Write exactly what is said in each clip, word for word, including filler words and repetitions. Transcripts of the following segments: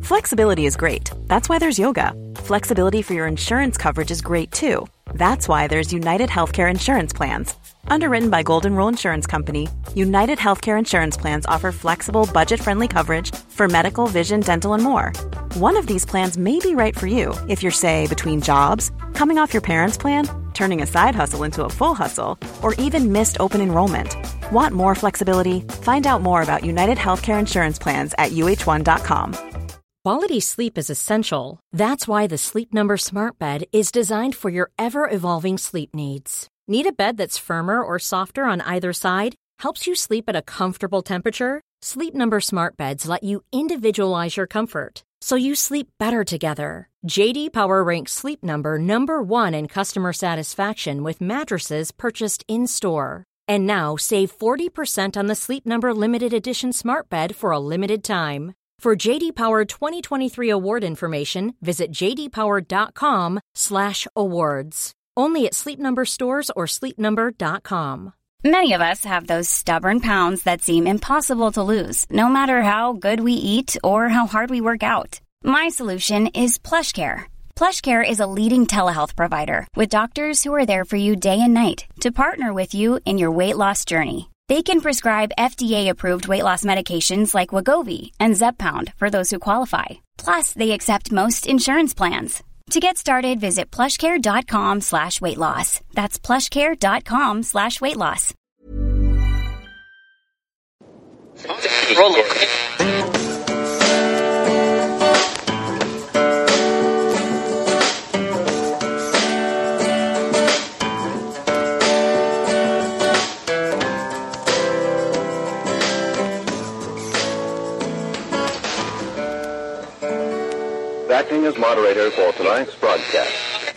Flexibility is great. That's why there's yoga. Flexibility for your insurance coverage is great too. That's why there's United Healthcare Insurance Plans. Underwritten by Golden Rule Insurance Company, United Healthcare Insurance Plans offer flexible, budget-friendly coverage for medical, vision, dental, and more. One of these plans may be right for you if you're, say, between jobs, coming off your parents' plan, turning a side hustle into a full hustle, or even missed open enrollment. Want more flexibility? Find out more about United Healthcare Insurance Plans at U H one dot com. Quality sleep is essential. That's why the Sleep Number Smart Bed is designed for your ever-evolving sleep needs. Need a bed that's firmer or softer on either side? Helps you sleep at a comfortable temperature? Sleep Number Smart Beds let you individualize your comfort, so you sleep better together. J D Power ranks Sleep Number number one in customer satisfaction with mattresses purchased in-store. And now save forty percent on the Sleep Number Limited Edition Smart Bed for a limited time. For J D Power twenty twenty-three award information, visit jdpower.com slash awards. Only at Sleep Number stores or sleep number dot com. Many of us have those stubborn pounds that seem impossible to lose, no matter how good we eat or how hard we work out. My solution is PlushCare. PlushCare is a leading telehealth provider with doctors who are there for you day and night to partner with you in your weight loss journey. They can prescribe F D A-approved weight loss medications like Wegovy and Zepbound for those who qualify. Plus, they accept most insurance plans. To get started, visit plushcare.com slash weight loss. That's plushcare.com slash weight loss. Acting as moderator for tonight's broadcast.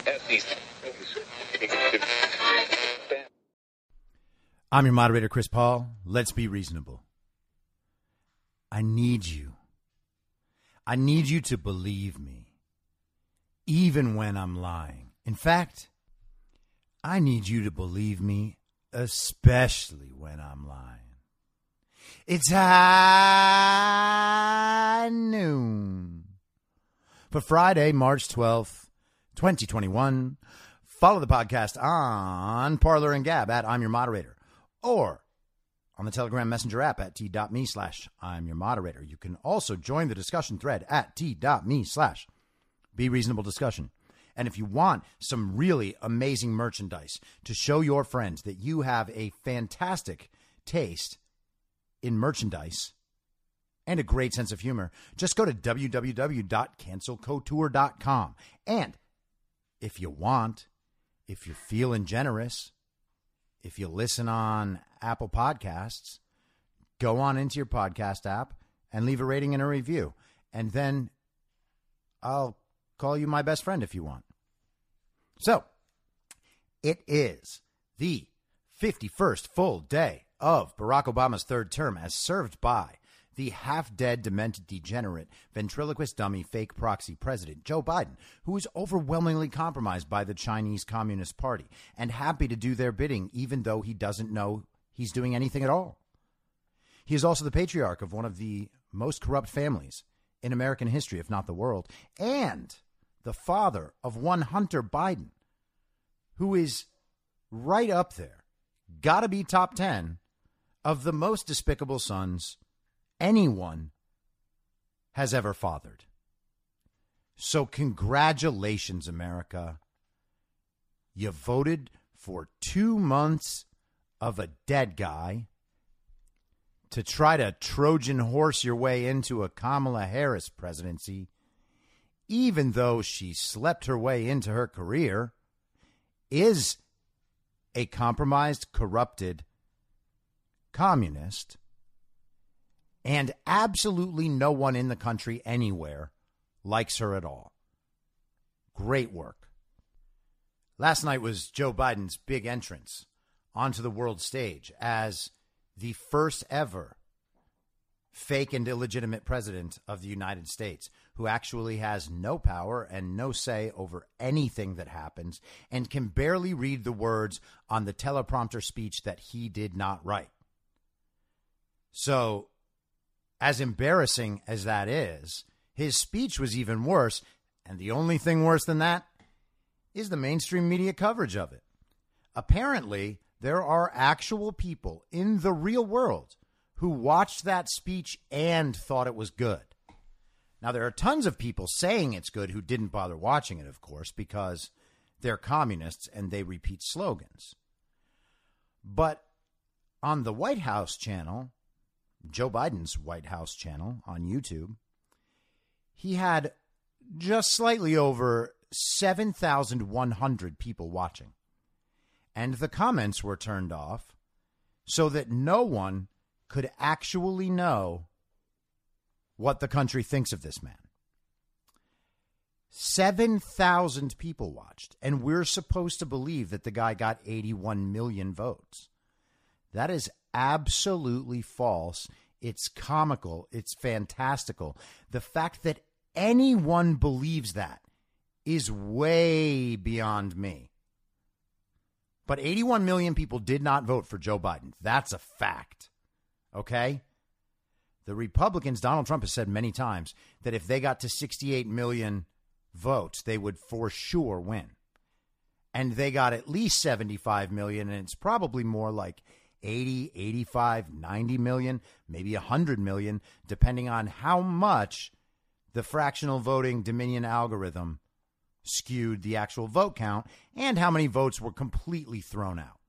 I'm your moderator, Chris Paul. Let's be reasonable. I need you. I need you to believe me, even when I'm lying. In fact, I need you to believe me, especially when I'm lying. It's high noon. For Friday, March twelfth, twenty twenty-one, follow the podcast on Parler and Gab at I'm Your Moderator, or on the Telegram Messenger app at t.me slash I'm Your Moderator. You can also join the discussion thread at t.me slash Be Reasonable Discussion. And if you want some really amazing merchandise to show your friends that you have a fantastic taste in merchandise and a great sense of humor, just go to w w w dot cancel couture dot com. And if you want, if you're feeling generous, if you listen on Apple Podcasts, go on into your podcast app and leave a rating and a review. And then I'll call you my best friend if you want. So, it is the fifty-first full day of Barack Obama's third term as served by the half-dead, demented, degenerate, ventriloquist dummy, fake proxy president, Joe Biden, who is overwhelmingly compromised by the Chinese Communist Party and happy to do their bidding, even though he doesn't know he's doing anything at all. He is also the patriarch of one of the most corrupt families in American history, if not the world, and the father of one Hunter Biden, who is right up there, gotta be top ten, of the most despicable sons anyone has ever fathered. So congratulations, America. You voted for two months of a dead guy to try to Trojan horse your way into a Kamala Harris presidency, even though she slept her way into her career, is a compromised, corrupted communist. And absolutely no one in the country anywhere likes her at all. Great work. Last night was Joe Biden's big entrance onto the world stage as the first ever fake and illegitimate president of the United States, who actually has no power and no say over anything that happens and can barely read the words on the teleprompter speech that he did not write. So, as embarrassing as that is, His speech was even worse, and the only thing worse than that is the mainstream media coverage of it. Apparently, there are actual people in the real world who watched that speech and thought it was good. Now, there are tons of people saying it's good who didn't bother watching it, of course, because they're communists and they repeat slogans. But on the White House channel, Joe Biden's White House channel on YouTube, he had just slightly over seven thousand one hundred people watching. And the comments were turned off so that no one could actually know what the country thinks of this man. seven thousand people watched, and we're supposed to believe that the guy got eighty-one million votes. That is absolutely false. It's comical. It's fantastical. The fact that anyone believes that is way beyond me. But eighty-one million people did not vote for Joe Biden. That's a fact. Okay? The Republicans, Donald Trump has said many times that if they got to sixty-eight million votes, they would for sure win. And they got at least seventy-five million, and it's probably more like eighty, eighty-five, ninety million, maybe one hundred million, depending on how much the fractional voting Dominion algorithm skewed the actual vote count and how many votes were completely thrown out.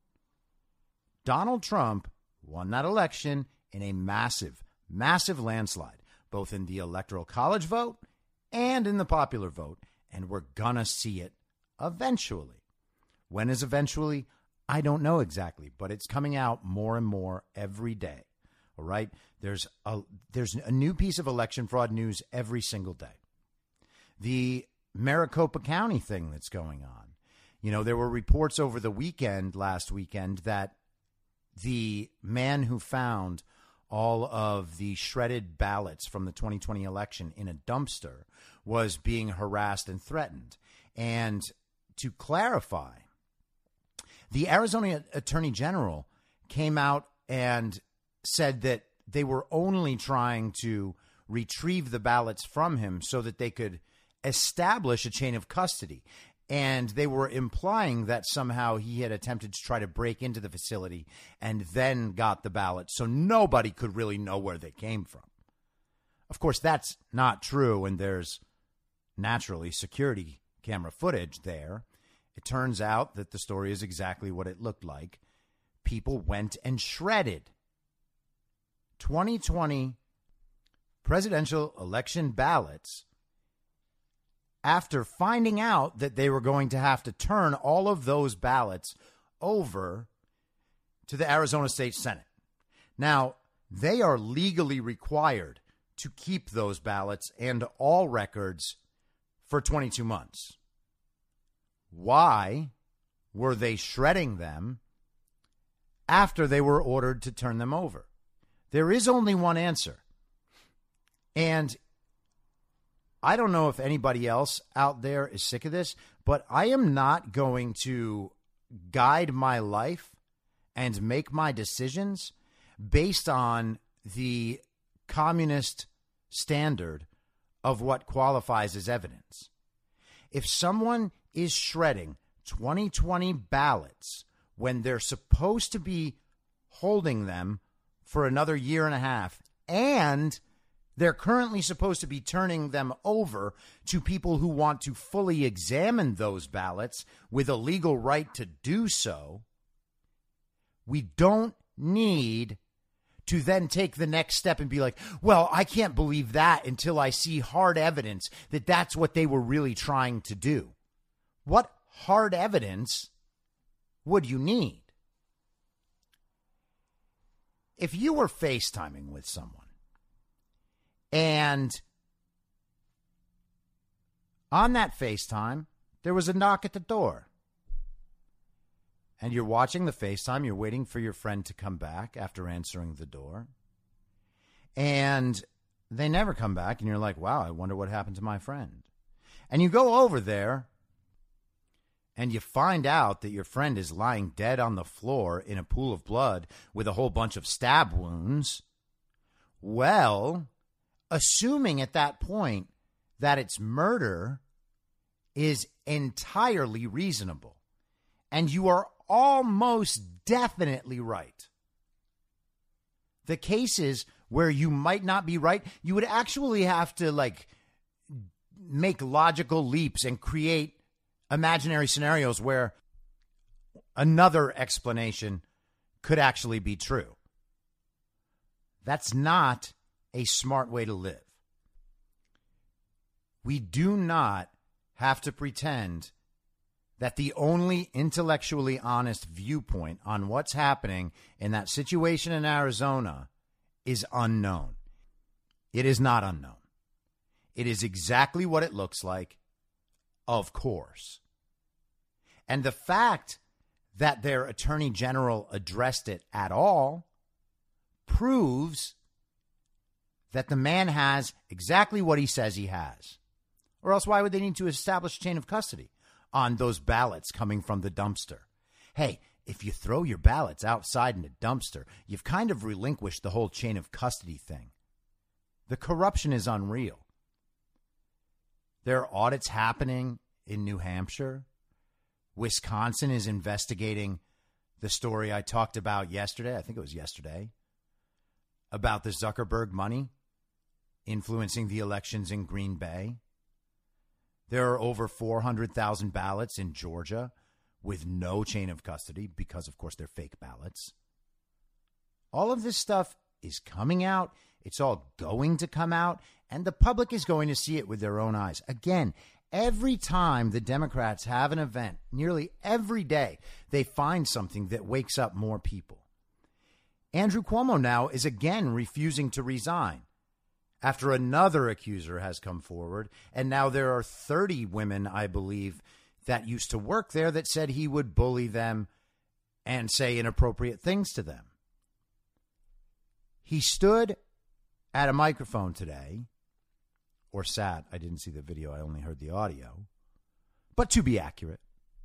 Donald Trump won that election in a massive, massive landslide, both in the Electoral College vote and in the popular vote, and we're gonna see it eventually. When is eventually? I don't know exactly, but it's coming out more and more every day. All right? There's a, there's a new piece of election fraud news every single day. The Maricopa County thing that's going on. You know, there were reports over the weekend, last weekend, that the man who found all of the shredded ballots from the twenty twenty election in a dumpster was being harassed and threatened. And to clarify, the Arizona Attorney General came out and said that they were only trying to retrieve the ballots from him so that they could establish a chain of custody. And they were implying that somehow he had attempted to try to break into the facility and then got the ballots, so nobody could really know where they came from. Of course, that's not true, and there's naturally security camera footage there. It turns out that the story is exactly what it looked like. People went and shredded twenty twenty presidential election ballots after finding out that they were going to have to turn all of those ballots over to the Arizona State Senate. Now, they are legally required to keep those ballots and all records for twenty-two months. Why were they shredding them after they were ordered to turn them over? There is only one answer. And I don't know if anybody else out there is sick of this, but I am not going to guide my life and make my decisions based on the communist standard of what qualifies as evidence. If someone is shredding twenty twenty ballots when they're supposed to be holding them for another year and a half, and they're currently supposed to be turning them over to people who want to fully examine those ballots with a legal right to do so, we don't need to then take the next step and be like, well, I can't believe that until I see hard evidence that that's what they were really trying to do. What hard evidence would you need? If you were FaceTiming with someone and on that FaceTime, there was a knock at the door, and you're watching the FaceTime, you're waiting for your friend to come back after answering the door, and they never come back, and you're like, wow, I wonder what happened to my friend. And you go over there, and you find out that your friend is lying dead on the floor in a pool of blood with a whole bunch of stab wounds. Well, assuming at that point that it's murder is entirely reasonable. And you are almost definitely right. The cases where you might not be right, you would actually have to like make logical leaps and create imaginary scenarios where another explanation could actually be true. That's not a smart way to live. We do not have to pretend that the only intellectually honest viewpoint on what's happening in that situation in Arizona is unknown. It is not unknown. It is exactly what it looks like, of course. And the fact that their attorney general addressed it at all proves that the man has exactly what he says he has. Or else why would they need to establish a chain of custody on those ballots coming from the dumpster? Hey, if you throw your ballots outside in a dumpster, you've kind of relinquished the whole chain of custody thing. The corruption is unreal. There are audits happening in New Hampshire. Wisconsin is investigating the story I talked about yesterday. I think it was yesterday. About the Zuckerberg money influencing the elections in Green Bay. There are over four hundred thousand ballots in Georgia with no chain of custody because, of course, they're fake ballots. All of this stuff is coming out. It's all going to come out, and the public is going to see it with their own eyes. Again, every time the Democrats have an event, nearly every day, they find something that wakes up more people. Andrew Cuomo now is again refusing to resign after another accuser has come forward. And now there are thirty women, I believe, that used to work there that said he would bully them and say inappropriate things to them. He stood at a microphone today, or sat. I didn't see the video. I only heard the audio. But to be accurate.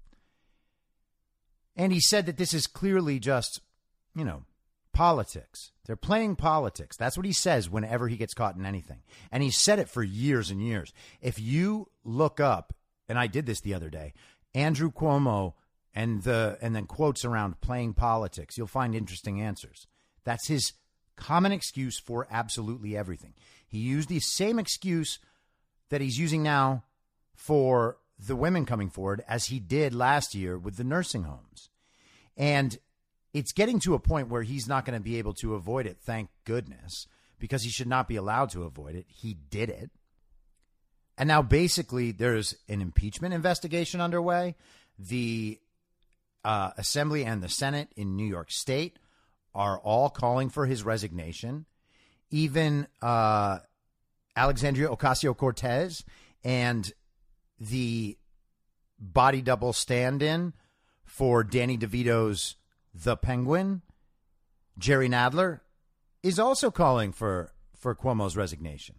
And he said that this is clearly just, you know, politics. They're playing politics. That's what he says whenever he gets caught in anything. And he's said it for years and years. If you look up, and I did this the other day, Andrew Cuomo and the and then quotes around playing politics, you'll find interesting answers. That's his common excuse for absolutely everything. He used the same excuse that he's using now for the women coming forward as he did last year with the nursing homes. And it's getting to a point where he's not going to be able to avoid it, thank goodness, because he should not be allowed to avoid it. He did it. And now basically there's an impeachment investigation underway. The uh, Assembly and the Senate in New York State are all calling for his resignation. Even uh, Alexandria Ocasio-Cortez and the body double stand-in for Danny DeVito's The Penguin, Jerry Nadler, is also calling for, for Cuomo's resignation.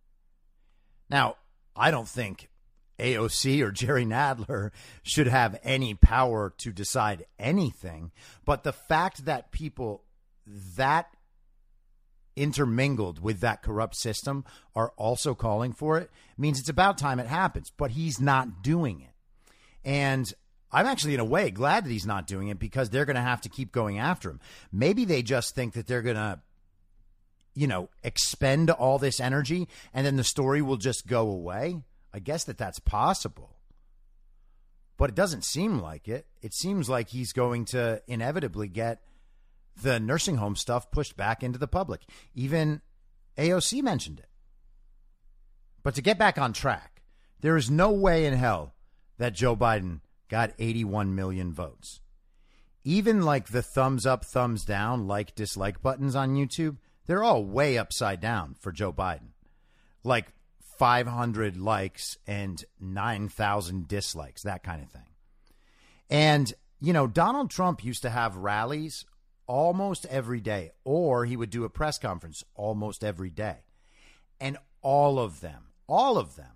Now, I don't think A O C or Jerry Nadler should have any power to decide anything, but the fact that people that intermingled with that corrupt system are also calling for it means it's about time it happens, but he's not doing it. And I'm actually, in a way, glad that he's not doing it because they're going to have to keep going after him. Maybe they just think that they're going to, you know, expend all this energy and then the story will just go away. I guess that that's possible. But it doesn't seem like it. It seems like he's going to inevitably get the nursing home stuff pushed back into the public. Even A O C mentioned it. But to get back on track, there is no way in hell that Joe Biden got eighty-one million votes. Even like the thumbs up, thumbs down, like, dislike buttons on YouTube, they're all way upside down for Joe Biden. Like five hundred likes and nine thousand dislikes, that kind of thing. And, you know, Donald Trump used to have rallies almost every day, or he would do a press conference almost every day. And all of them, all of them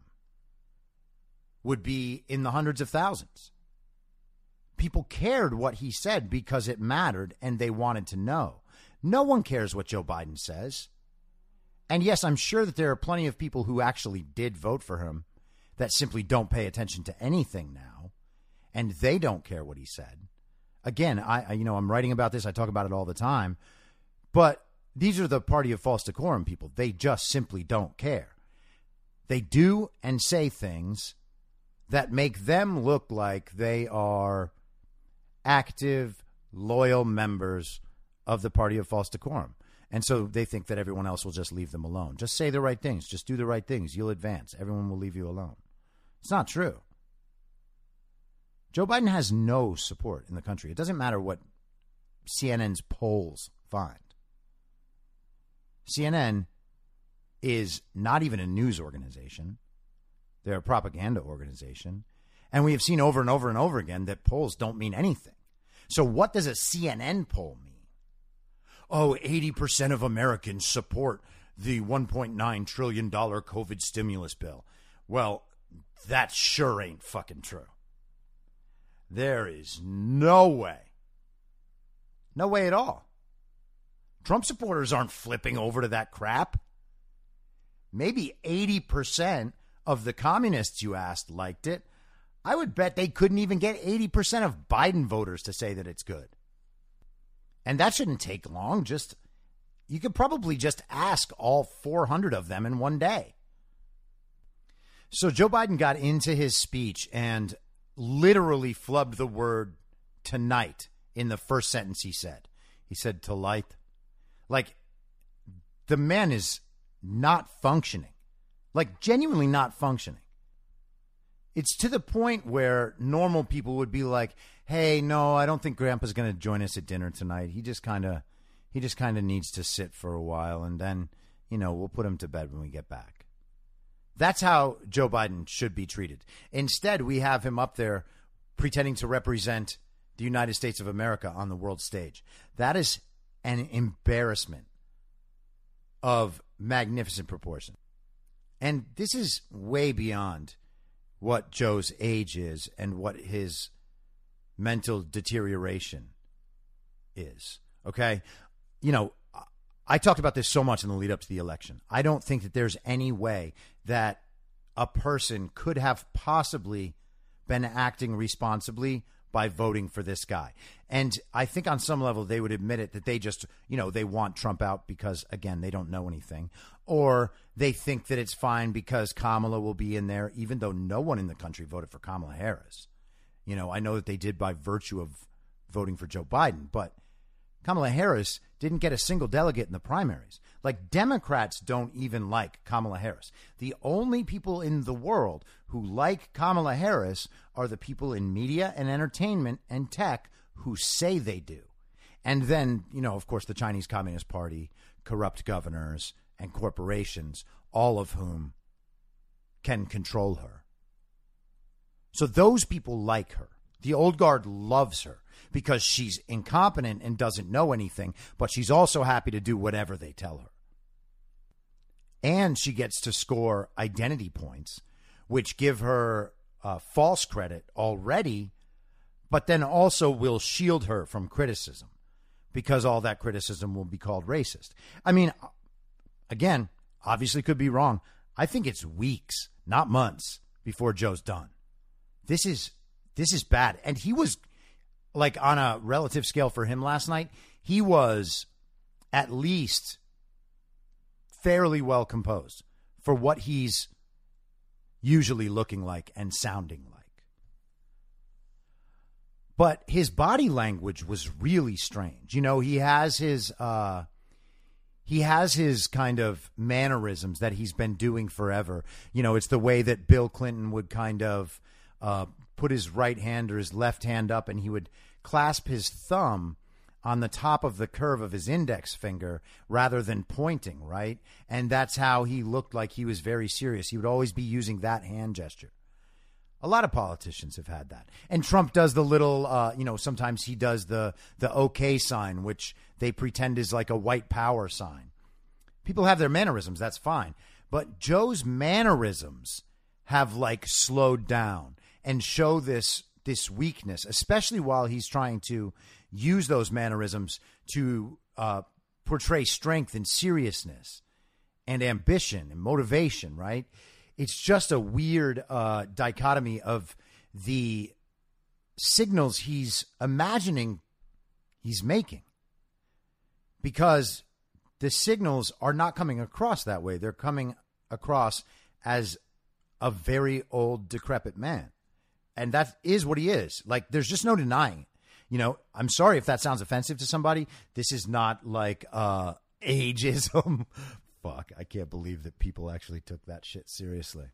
would be in the hundreds of thousands. People cared what he said because it mattered and they wanted to know. No one cares what Joe Biden says. And yes, I'm sure that there are plenty of people who actually did vote for him that simply don't pay attention to anything now, and they don't care what he said. Again, I, I you know, I'm writing about this. I talk about it all the time. But these are the party of false decorum people. They just simply don't care. They do and say things that make them look like they are active, loyal members of the party of false decorum. And so they think that everyone else will just leave them alone. Just say the right things. Just do the right things. You'll advance. Everyone will leave you alone. It's not true. Joe Biden has no support in the country. It doesn't matter what C N N's polls find. C N N is not even a news organization. They're a propaganda organization. And we have seen over and over and over again that polls don't mean anything. So what does a C N N poll mean? Oh, eighty percent of Americans support the one point nine trillion dollars COVID stimulus bill. Well, that sure ain't fucking true. There is no way. No way at all. Trump supporters aren't flipping over to that crap. Maybe eighty percent of the communists you asked liked it. I would bet they couldn't even get eighty percent of Biden voters to say that it's good. And that shouldn't take long. Just, you could probably just ask all four hundred of them in one day. So Joe Biden got into his speech and literally flubbed the word tonight in the first sentence he said. He said tonight. Like, the man is not functioning. Like, genuinely not functioning. It's to the point where normal people would be like, hey, no, I don't think Grandpa's going to join us at dinner tonight. He just kind of he just kind of needs to sit for a while, and then, you know, we'll put him to bed when we get back. That's how Joe Biden should be treated. Instead, we have him up there pretending to represent the United States of America on the world stage. That is an embarrassment of magnificent proportion. And this is way beyond what Joe's age is and what his mental deterioration is. Okay? You know, I talked about this so much in the lead up to the election. I don't think that there's any way that a person could have possibly been acting responsibly by voting for this guy. And I think on some level they would admit it, that they just, you know, they want Trump out because, again, they don't know anything. Or they think that it's fine because Kamala will be in there, even though no one in the country voted for Kamala Harris. You know, I know that they did by virtue of voting for Joe Biden, but Kamala Harris didn't get a single delegate in the primaries. Like, Democrats don't even like Kamala Harris. The only people in the world who like Kamala Harris are the people in media and entertainment and tech who say they do. And then, you know, of course, the Chinese Communist Party, corrupt governors and corporations, all of whom can control her. So those people like her. The old guard loves her because she's incompetent and doesn't know anything, but she's also happy to do whatever they tell her. And she gets to score identity points, which give her uh, false credit already, but then also will shield her from criticism because all that criticism will be called racist. I mean, again, obviously could be wrong. I think it's weeks, not months, before Joe's done. This is this is bad. And he was, like, on a relative scale for him last night, he was at least fairly well composed for what he's usually looking like and sounding like. But his body language was really strange. You know, he has his uh, he has his kind of mannerisms that he's been doing forever. You know, it's the way that Bill Clinton would kind of uh, put his right hand or his left hand up, and he would clasp his thumb on the top of the curve of his index finger rather than pointing, right? And that's how he looked like he was very serious. He would always be using that hand gesture. A lot of politicians have had that. And Trump does the little, uh, you know, sometimes he does the the okay sign, which they pretend is like a white power sign. People have their mannerisms. That's fine. But Joe's mannerisms have, like, slowed down and show this this weakness, especially while he's trying to use those mannerisms to uh, portray strength and seriousness. and ambition and motivation, right? It's just a weird uh, dichotomy of the signals he's imagining he's making, because the signals are not coming across that way. They're coming across as a very old, decrepit man. And that is what he is. Like, there's just no denying it. You know, I'm sorry if that sounds offensive to somebody. This is not like uh, ageism. Fuck, I can't believe that people actually took that shit seriously.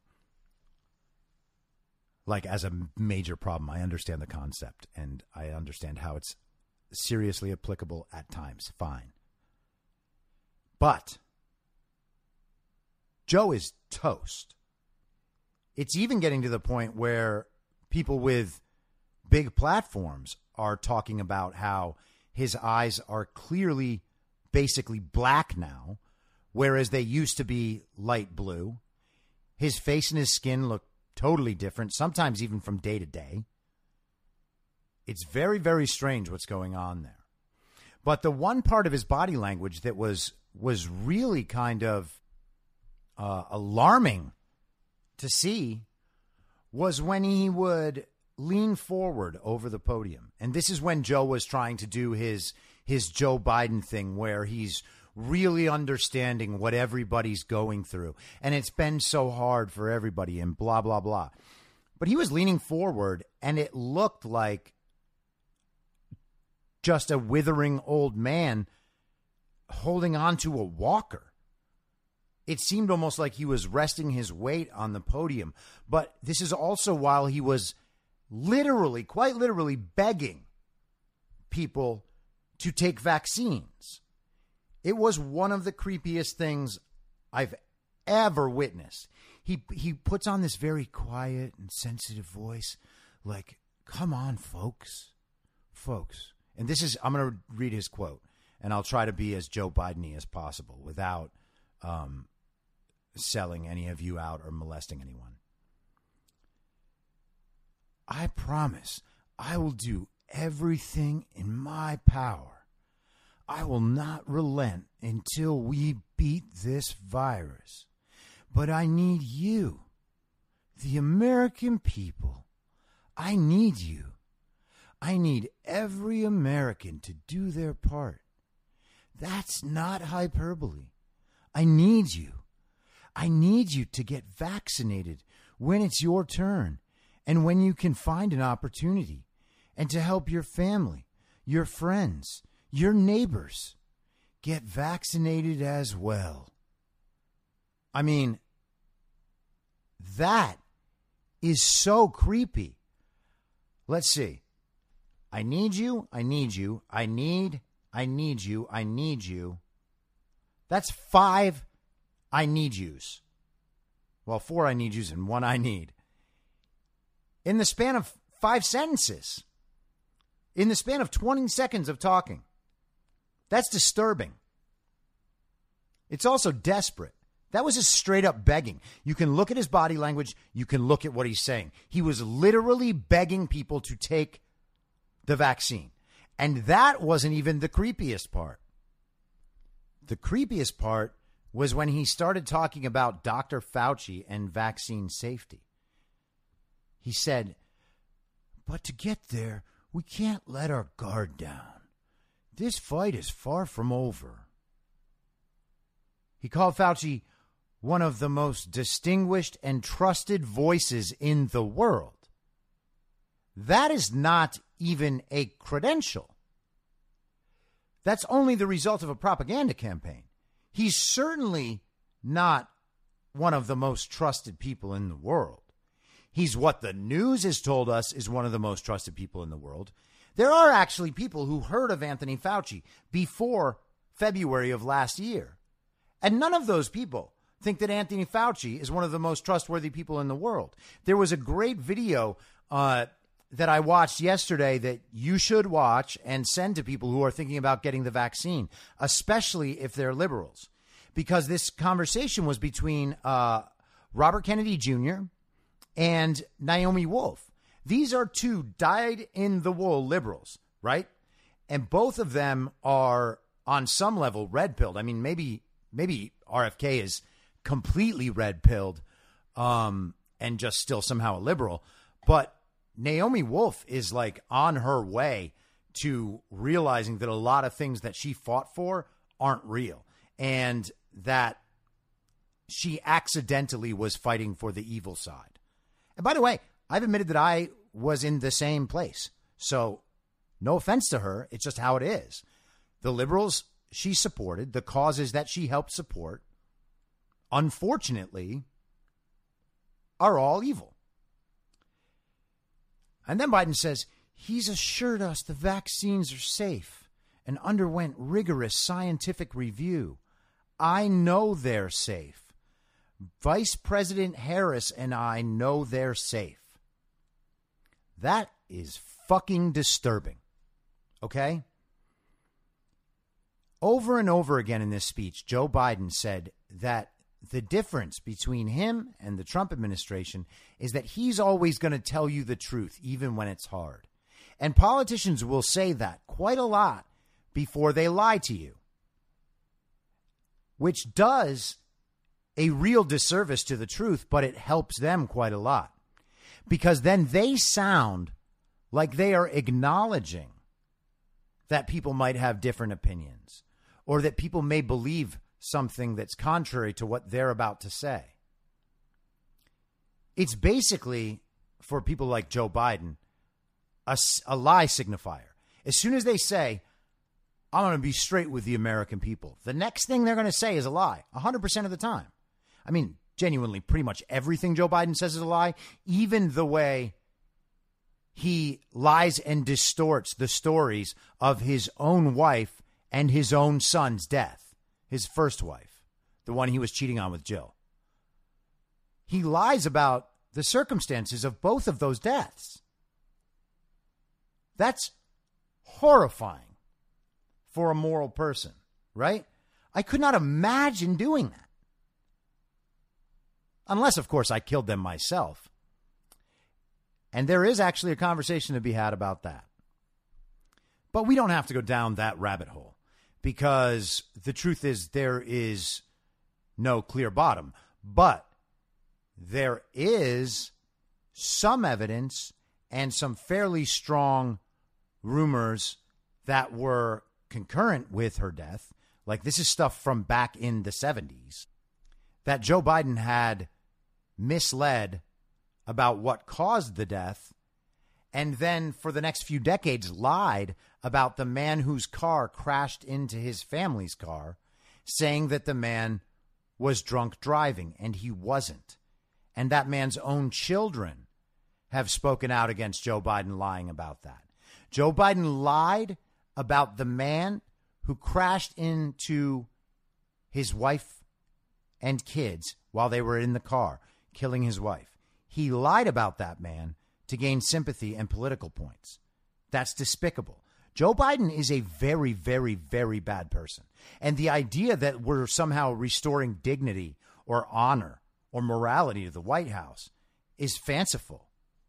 Like, as a major problem. I understand the concept, and I understand how it's seriously applicable at times. Fine. But Joe is toast. It's even getting to the point where people with big platforms are talking about how his eyes are clearly basically black now, whereas they used to be light blue. His face and his skin look totally different, sometimes even from day to day. It's very, very strange what's going on there. But the one part of his body language that was was really kind of uh, alarming to see was when he would lean forward over the podium. And this is when Joe was trying to do his his Joe Biden thing, where he's really understanding what everybody's going through. And it's been so hard for everybody and blah, blah, blah. But he was leaning forward, and it looked like just a withering old man holding on to a walker. It seemed almost like he was resting his weight on the podium. But this is also while he was literally, quite literally begging people to take vaccines. It was one of the creepiest things I've ever witnessed. He he puts on this very quiet and sensitive voice, like, come on, folks, folks. And this is, I'm going to read his quote, and I'll try to be as Joe Biden-y as possible without um, selling any of you out or molesting anyone. I promise I will do everything in my power. I will not relent until we beat this virus. But I need you, the American people. I need you. I need every American to do their part. That's not hyperbole. I need you. I need you to get vaccinated when it's your turn and when you can find an opportunity, and to help your family, your friends, your neighbors get vaccinated as well. I mean, that is so creepy. Let's see. I need you. I need you. I need, I need you. I need you. That's five I need yous. Well, four I need yous and one I need. In the span of five sentences. In the span of twenty seconds of talking. That's disturbing. It's also desperate. That was just straight up begging. You can look at his body language. You can look at what he's saying. He was literally begging people to take the vaccine. And that wasn't even the creepiest part. The creepiest part was when he started talking about Doctor Fauci and vaccine safety. He said, but to get there, we can't let our guard down. This fight is far from over. He called Fauci one of the most distinguished and trusted voices in the world. That is not even a credential. That's only the result of a propaganda campaign. He's certainly not one of the most trusted people in the world. He's what the news has told us is one of the most trusted people in the world. There are actually people who heard of Anthony Fauci before February of last year. And none of those people think that Anthony Fauci is one of the most trustworthy people in the world. There was a great video uh, that I watched yesterday that you should watch and send to people who are thinking about getting the vaccine, especially if they're liberals. Because this conversation was between uh, Robert Kennedy Junior and Naomi Wolf. These are two dyed-in-the-wool liberals, right? And both of them are, on some level, red-pilled. I mean, maybe maybe R F K is completely red-pilled um, and just still somehow a liberal. But Naomi Wolf is like on her way to realizing that a lot of things that she fought for aren't real, and that she accidentally was fighting for the evil side. And by the way, I've admitted that I was in the same place. So no offense to her. It's just how it is. The liberals she supported, the causes that she helped support, unfortunately, are all evil. And then Biden says, he's assured us the vaccines are safe and underwent rigorous scientific review. I know they're safe. Vice President Harris and I know they're safe. That is fucking disturbing. Okay? Over and over again in this speech, Joe Biden said that the difference between him and the Trump administration is that he's always going to tell you the truth, even when it's hard. And politicians will say that quite a lot before they lie to you, which does a real disservice to the truth, but it helps them quite a lot, because then they sound like they are acknowledging that people might have different opinions, or that people may believe something that's contrary to what they're about to say. It's basically, for people like Joe Biden, a, a lie signifier. As soon as they say, I'm going to be straight with the American people, the next thing they're going to say is a lie, one hundred percent of the time. I mean, genuinely, pretty much everything Joe Biden says is a lie, even the way he lies and distorts the stories of his own wife and his own son's death, his first wife, the one he was cheating on with Jill. He lies about the circumstances of both of those deaths. That's horrifying for a moral person, right? I could not imagine doing that. Unless, of course, I killed them myself. And there is actually a conversation to be had about that. But we don't have to go down that rabbit hole, because the truth is there is no clear bottom. But there is some evidence and some fairly strong rumors that were concurrent with her death. Like, this is stuff from back in the seventies, that Joe Biden had misled about what caused the death, and then for the next few decades lied about the man whose car crashed into his family's car, saying that the man was drunk driving, and he wasn't. And that man's own children have spoken out against Joe Biden lying about that. Joe Biden lied about the man who crashed into his wife and kids while they were in the car, killing his wife. He lied about that man to gain sympathy and political points. That's despicable. Joe Biden is a very, very, very bad person. And the idea that we're somehow restoring dignity or honor or morality to the White House is fanciful.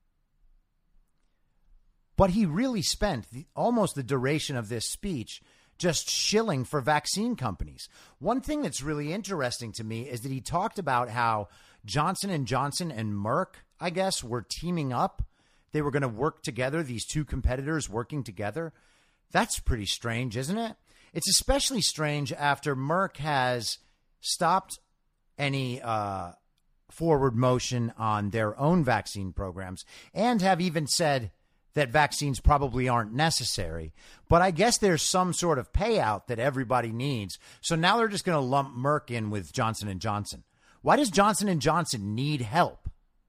But he really spent the, almost the duration of this speech just shilling for vaccine companies. One thing that's really interesting to me is that he talked about how Johnson and Johnson and Merck, I guess, were teaming up. They were going to work together, these two competitors working together. That's pretty strange, isn't it? It's especially strange after Merck has stopped any uh, forward motion on their own vaccine programs and have even said that vaccines probably aren't necessary. But I guess there's some sort of payout that everybody needs. So now they're just going to lump Merck in with Johnson and Johnson. Why does Johnson and Johnson need help?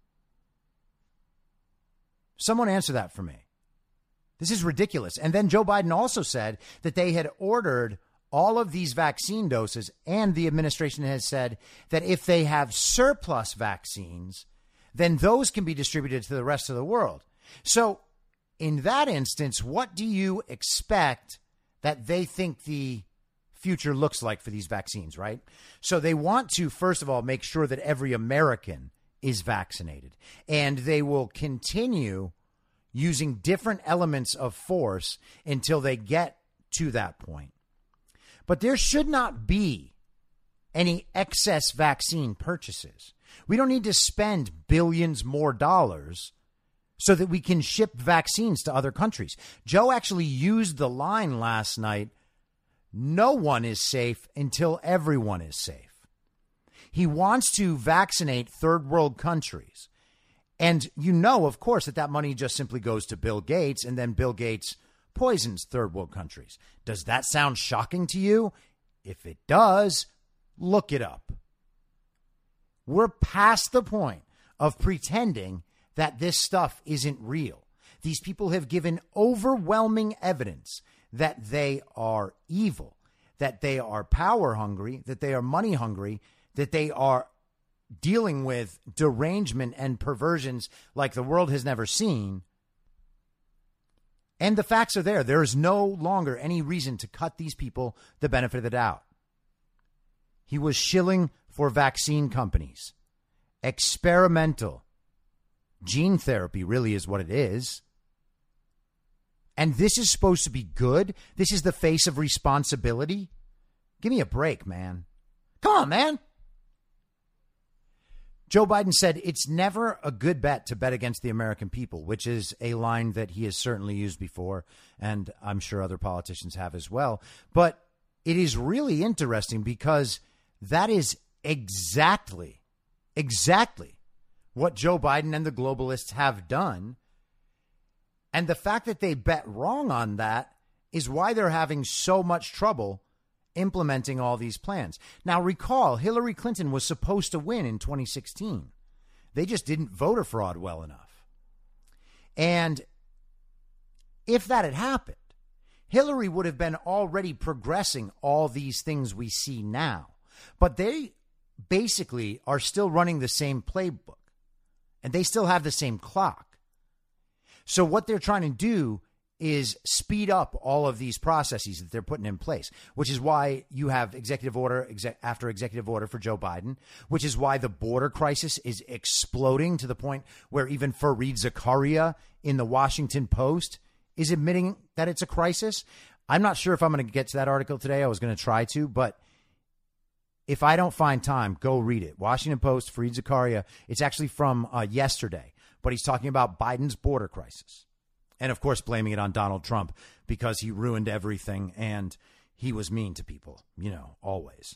Someone answer that for me. This is ridiculous. And then Joe Biden also said that they had ordered all of these vaccine doses, and the administration has said that if they have surplus vaccines, then those can be distributed to the rest of the world. So in that instance, what do you expect that they think the future looks like for these vaccines, right? So they want to, first of all, make sure that every American is vaccinated, and they will continue using different elements of force until they get to that point. But there should not be any excess vaccine purchases. We don't need to spend billions more dollars so that we can ship vaccines to other countries. Joe actually used the line last night, no one is safe until everyone is safe. He wants to vaccinate third world countries. And you know, of course, that that money just simply goes to Bill Gates, and then Bill Gates poisons third world countries. Does that sound shocking to you? If it does, look it up. We're past the point of pretending that this stuff isn't real. These people have given overwhelming evidence that they are evil, that they are power hungry, that they are money hungry, that they are dealing with derangement and perversions like the world has never seen. And the facts are there. There is no longer any reason to cut these people the benefit of the doubt. He was shilling for vaccine companies. Experimental. Gene therapy really is what it is. And this is supposed to be good? This is the face of responsibility? Give me a break, man. Come on, man. Joe Biden said it's never a good bet to bet against the American people, which is a line that he has certainly used before, and I'm sure other politicians have as well. But it is really interesting because that is exactly, exactly what Joe Biden and the globalists have done. And the fact that they bet wrong on that is why they're having so much trouble implementing all these plans. Now, recall, Hillary Clinton was supposed to win in twenty sixteen. They just didn't voter fraud well enough. And if that had happened, Hillary would have been already progressing all these things we see now. But they basically are still running the same playbook, and they still have the same clock. So what they're trying to do is speed up all of these processes that they're putting in place, which is why you have executive order exec- after executive order for Joe Biden, which is why the border crisis is exploding to the point where even Fareed Zakaria in the Washington Post is admitting that it's a crisis. I'm not sure if I'm going to get to that article today. I was going to try to, but if I don't find time, go read it. Washington Post, Fareed Zakaria. It's actually from uh, yesterday, but he's talking about Biden's border crisis. And, of course, blaming it on Donald Trump because he ruined everything and he was mean to people, you know, always.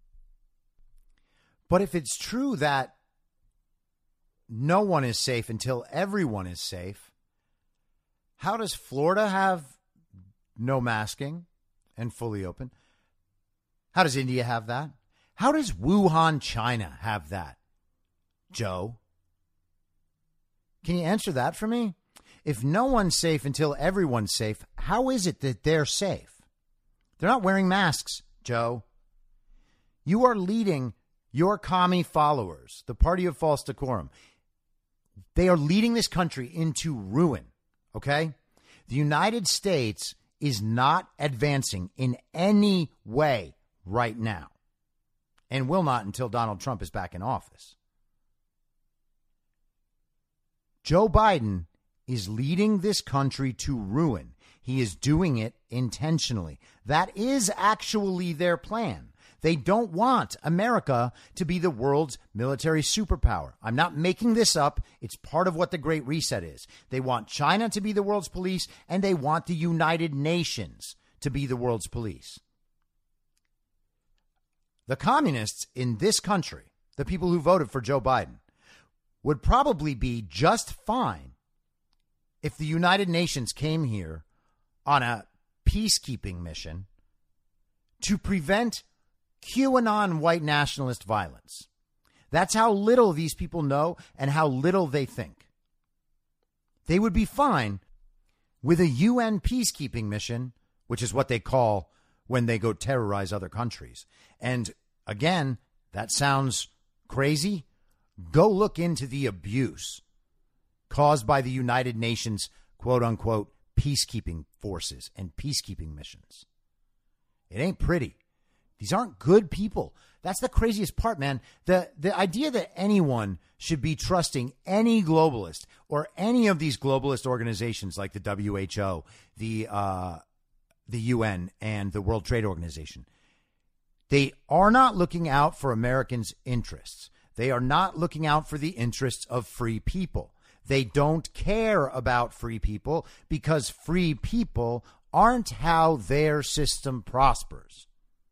But if it's true that no one is safe until everyone is safe, how does Florida have no masking and fully open? How does India have that? How does Wuhan, China have that? Joe? Can you answer that for me? If no one's safe until everyone's safe, how is it that they're safe? They're not wearing masks, Joe. You are leading your commie followers, the party of false decorum. They are leading this country into ruin, okay? The United States is not advancing in any way right now and will not until Donald Trump is back in office. Joe Biden is leading this country to ruin. He is doing it intentionally. That is actually their plan. They don't want America to be the world's military superpower. I'm not making this up. It's part of what the Great Reset is. They want China to be the world's police, and they want the United Nations to be the world's police. The communists in this country, the people who voted for Joe Biden, would probably be just fine if the United Nations came here on a peacekeeping mission to prevent QAnon white nationalist violence. That's how little these people know and how little they think. They would be fine with a U N peacekeeping mission, which is what they call when they go terrorize other countries. And again, that sounds crazy. Go look into the abuse caused by the United Nations, quote unquote, peacekeeping forces and peacekeeping missions. It ain't pretty. These aren't good people. That's the craziest part, man. The the idea that anyone should be trusting any globalist or any of these globalist organizations like the W H O, the uh, the U N, and the World Trade Organization They are not looking out for Americans' interests. They are not looking out for the interests of free people. They don't care about free people because free people aren't how their system prospers.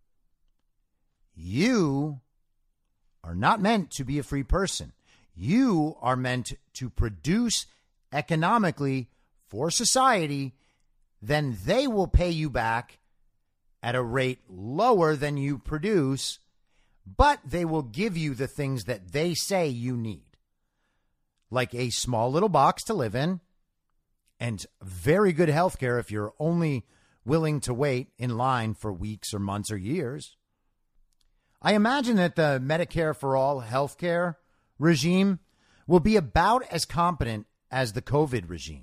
You are not meant to be a free person. You are meant to produce economically for society. Then they will pay you back at a rate lower than you produce, but they will give you the things that they say you need, like a small little box to live in and very good health care if you're only willing to wait in line for weeks or months or years. I imagine that the Medicare for all health care regime will be about as competent as the COVID regime.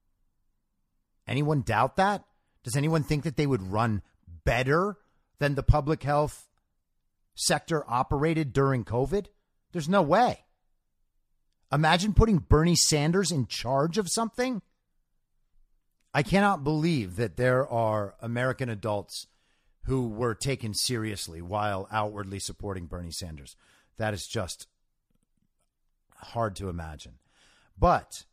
Anyone doubt that? Does anyone think that they would run better than the public health sector operated during COVID? There's no way. Imagine putting Bernie Sanders in charge of something. I cannot believe that there are American adults who were taken seriously while outwardly supporting Bernie Sanders. That is just hard to imagine. But,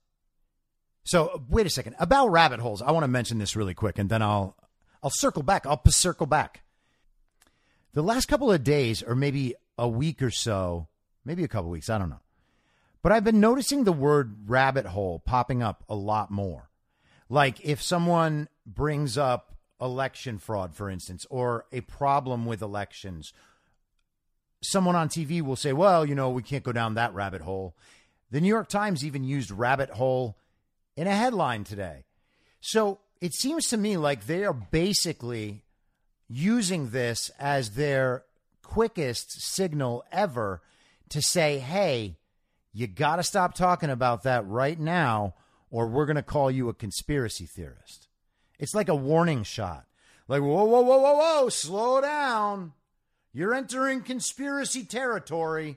so wait a second. About rabbit holes, I want to mention this really quick, and then I'll I'll circle back. I'll circle back. The last couple of days, or maybe a week or so, maybe a couple of weeks, I don't know. But I've been noticing the word rabbit hole popping up a lot more. Like if someone brings up election fraud, for instance, or a problem with elections, someone on T V will say, well, you know, we can't go down that rabbit hole. The New York Times even used rabbit hole in a headline today. So it seems to me like they are basically using this as their quickest signal ever to say, hey, you got to stop talking about that right now, or we're going to call you a conspiracy theorist. It's like a warning shot. Like, whoa, whoa, whoa, whoa, whoa, slow down. You're entering conspiracy territory.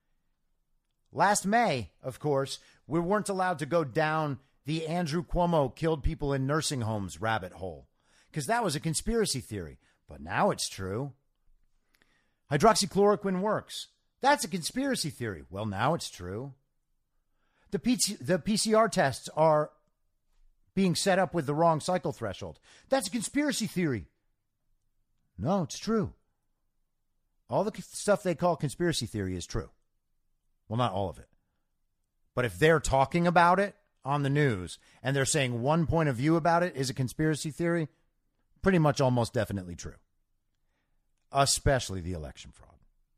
Last May, of course, we weren't allowed to go down the Andrew Cuomo killed people in nursing homes rabbit hole because that was a conspiracy theory. But now it's true. Hydroxychloroquine works. That's a conspiracy theory. Well, now it's true. The P C, the P C R tests are being set up with the wrong cycle threshold. That's a conspiracy theory. No, it's true. All the stuff they call conspiracy theory is true. Well, not all of it. But if they're talking about it on the news and they're saying one point of view about it is a conspiracy theory, pretty much almost definitely true. Especially the election fraud.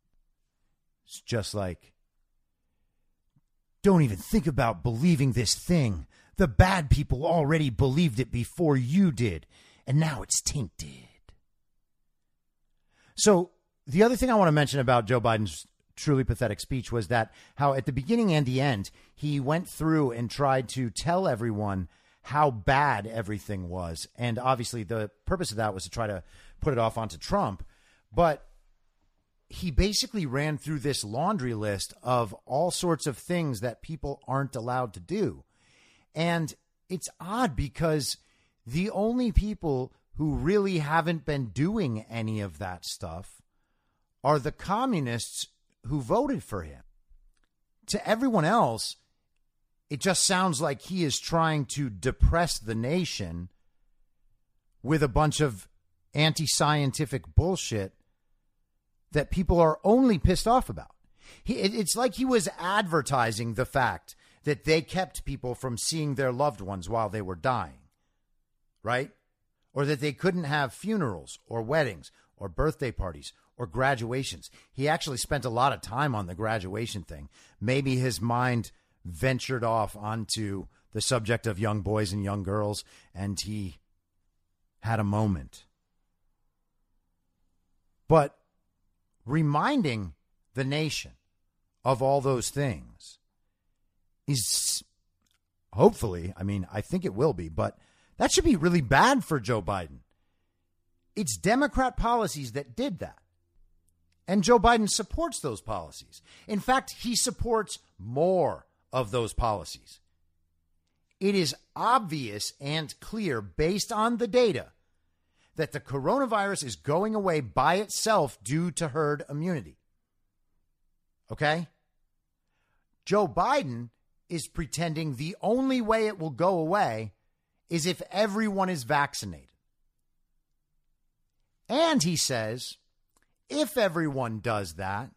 It's just like, don't even think about believing this thing. The bad people already believed it before you did, and now it's tainted. So the other thing I want to mention about Joe Biden's truly pathetic speech was that how at the beginning and the end, he went through and tried to tell everyone how bad everything was. And obviously the purpose of that was to try to put it off onto Trump. But he basically ran through this laundry list of all sorts of things that people aren't allowed to do. And it's odd because the only people who really haven't been doing any of that stuff are the communists who voted for him. To everyone else, it just sounds like he is trying to depress the nation with a bunch of anti-scientific bullshit that people are only pissed off about. He, it's like he was advertising the fact that they kept people from seeing their loved ones while they were dying, right? Or that they couldn't have funerals or weddings or birthday parties or graduations. He actually spent a lot of time on the graduation thing. Maybe his mind ventured off onto the subject of young boys and young girls, and he had a moment. But reminding the nation of all those things is hopefully, I mean, I think it will be, but that should be really bad for Joe Biden. It's Democrat policies that did that. And Joe Biden supports those policies. In fact, he supports more of those policies. It is obvious and clear based on the data that the coronavirus is going away by itself due to herd immunity. Okay? Joe Biden is pretending the only way it will go away is if everyone is vaccinated. And he says, if everyone does that,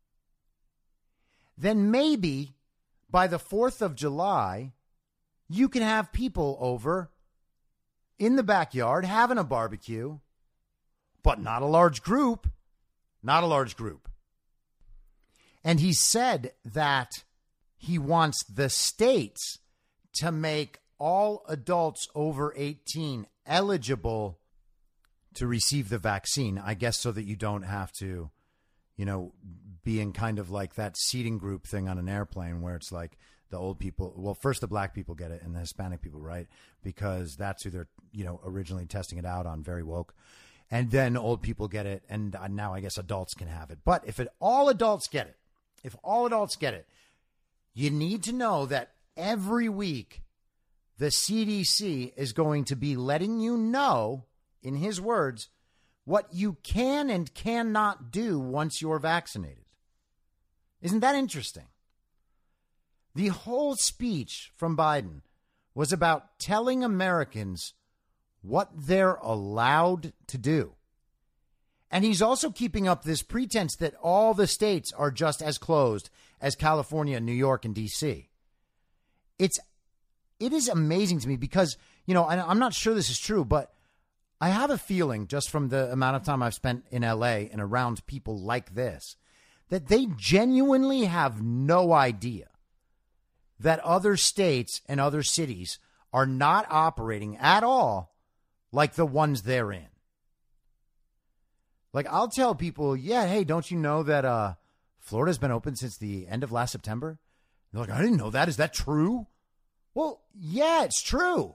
then maybe by the fourth of July, you can have people over in the backyard having a barbecue, but not a large group, not a large group. And he said that he wants the states to make all adults over eighteen eligible to receive the vaccine, I guess, so that you don't have to, you know, be in kind of like that seating group thing on an airplane where it's like the old people. Well, first the black people get it and the Hispanic people, right? Because that's who they're, you know, originally testing it out on, very woke. And then old people get it. And now I guess adults can have it. But if it, all adults get it, if all adults get it, you need to know that every week the C D C is going to be letting you know, in his words, what you can and cannot do once you're vaccinated. Isn't that interesting? The whole speech from Biden was about telling Americans what they're allowed to do. And he's also keeping up this pretense that all the states are just as closed as California, New York, and D C. It's, it is amazing to me because, you know, and I'm not sure this is true, but I have a feeling just from the amount of time I've spent in L A and around people like this, that they genuinely have no idea that other states and other cities are not operating at all like the ones they're in. Like, I'll tell people, yeah, hey, don't you know that uh, Florida's been open since the end of last September? They're like, I didn't know that. Is that true? Well, yeah, it's true.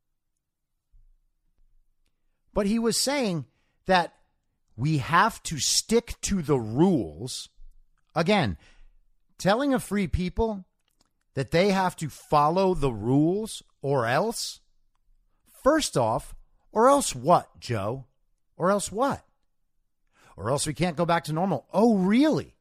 But he was saying that we have to stick to the rules. Again, telling a free people that they have to follow the rules or else. First off, or else what, Joe? Or else what? Or else we can't go back to normal. Oh, really?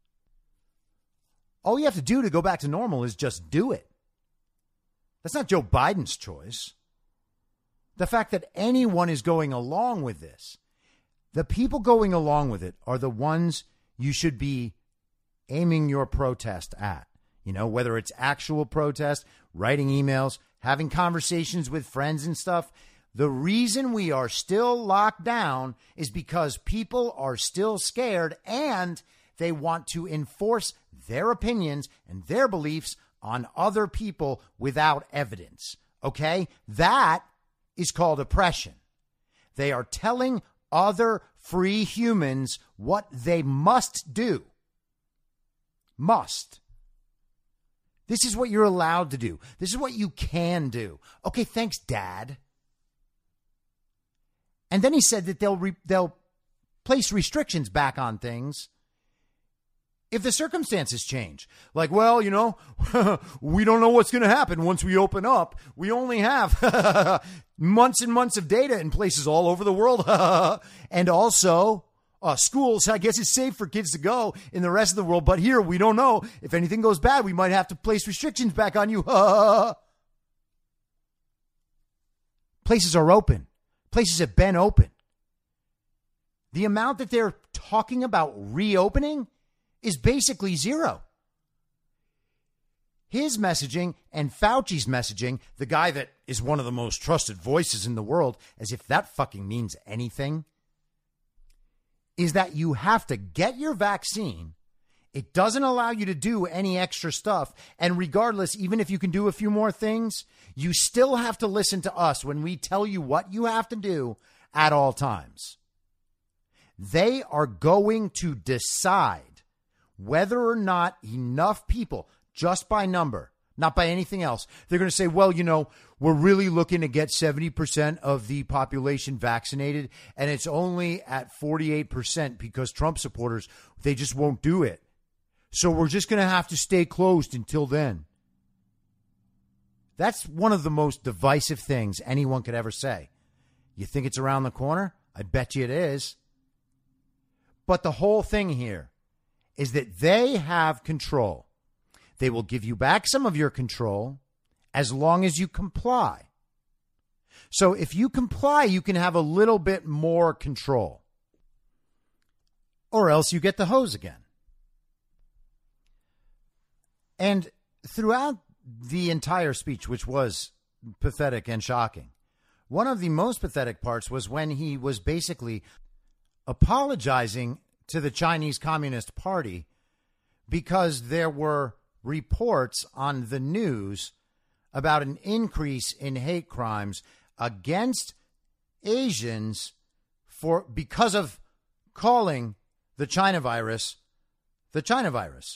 All you have to do to go back to normal is just do it. That's not Joe Biden's choice. The fact that anyone is going along with this, the people going along with it are the ones you should be aiming your protest at. You know, whether it's actual protest, writing emails, having conversations with friends and stuff. The reason we are still locked down is because people are still scared and they want to enforce their opinions and their beliefs on other people without evidence. Okay? That is called oppression. They are telling other free humans what they must do. Must. This is what you're allowed to do. This is what you can do. Okay, thanks, Dad. And then he said that they'll re- they'll place restrictions back on things if the circumstances change. Like, well, you know, we don't know what's going to happen once we open up. We only have months and months of data in places all over the world. And also, uh, schools, I guess it's safe for kids to go in the rest of the world. But here, we don't know. If anything goes bad, we might have to place restrictions back on you. Places are open. Places have been open. The amount that they're talking about reopening is basically zero. His messaging and Fauci's messaging, the guy that is one of the most trusted voices in the world, as if that fucking means anything, is that you have to get your vaccine. It doesn't allow you to do any extra stuff. And regardless, even if you can do a few more things, you still have to listen to us when we tell you what you have to do at all times. They are going to decide whether or not enough people, just by number, not by anything else, they're going to say, well, you know, we're really looking to get seventy percent of the population vaccinated, and it's only at forty-eight percent because Trump supporters, they just won't do it. So we're just going to have to stay closed until then. That's one of the most divisive things anyone could ever say. You think it's around the corner? I bet you it is. But the whole thing here is that they have control. They will give you back some of your control as long as you comply. So if you comply, you can have a little bit more control. Or else you get the hose again. And throughout the entire speech, which was pathetic and shocking, one of the most pathetic parts was when he was basically apologizing to the Chinese Communist Party because there were reports on the news about an increase in hate crimes against Asians for because of calling the China virus the China virus.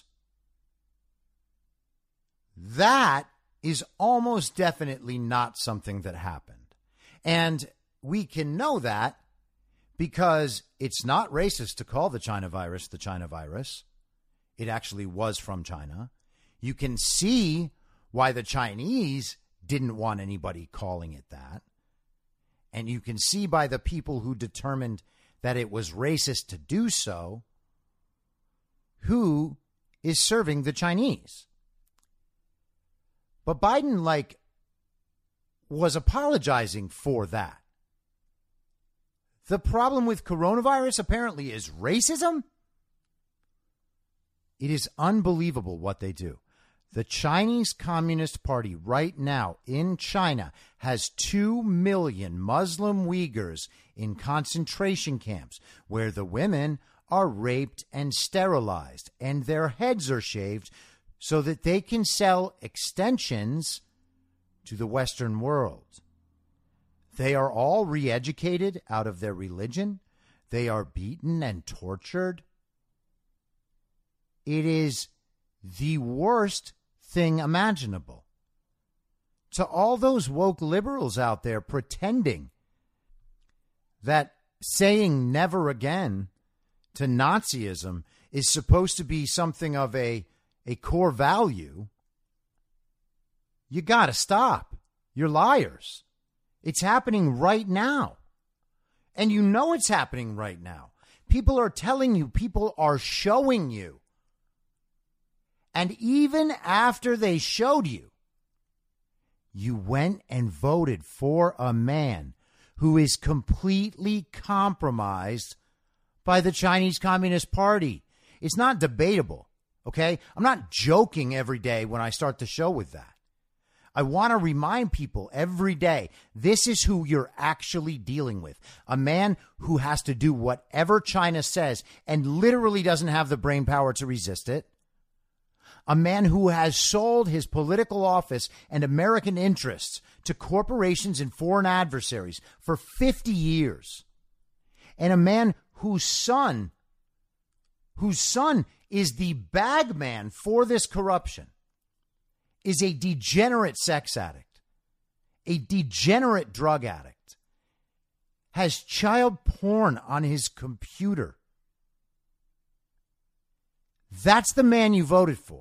That is almost definitely not something that happened. And we can know that because it's not racist to call the China virus the China virus. It actually was from China. You can see why the Chinese didn't want anybody calling it that. And you can see by the people who determined that it was racist to do so, who is serving the Chinese. But Biden, like, was apologizing for that. The problem with coronavirus apparently is racism. It is unbelievable what they do. The Chinese Communist Party right now in China has two million Muslim Uyghurs in concentration camps where the women are raped and sterilized and their heads are shaved so that they can sell extensions to the Western world. They are all re-educated out of their religion. They are beaten and tortured. It is the worst thing imaginable. To all those woke liberals out there pretending that saying never again to Nazism is supposed to be something of a, a core value, you got to stop. You're liars. It's happening right now. And you know it's happening right now. People are telling you, people are showing you. And even after they showed you, you went and voted for a man who is completely compromised by the Chinese Communist Party. It's not debatable, okay? I'm not joking every day when I start the show with that. I want to remind people every day, this is who you're actually dealing with. A man who has to do whatever China says and literally doesn't have the brain power to resist it. A man who has sold his political office and American interests to corporations and foreign adversaries for fifty years. And a man whose son, whose son is the bagman for this corruption, is a degenerate sex addict, a degenerate drug addict, has child porn on his computer. That's the man you voted for.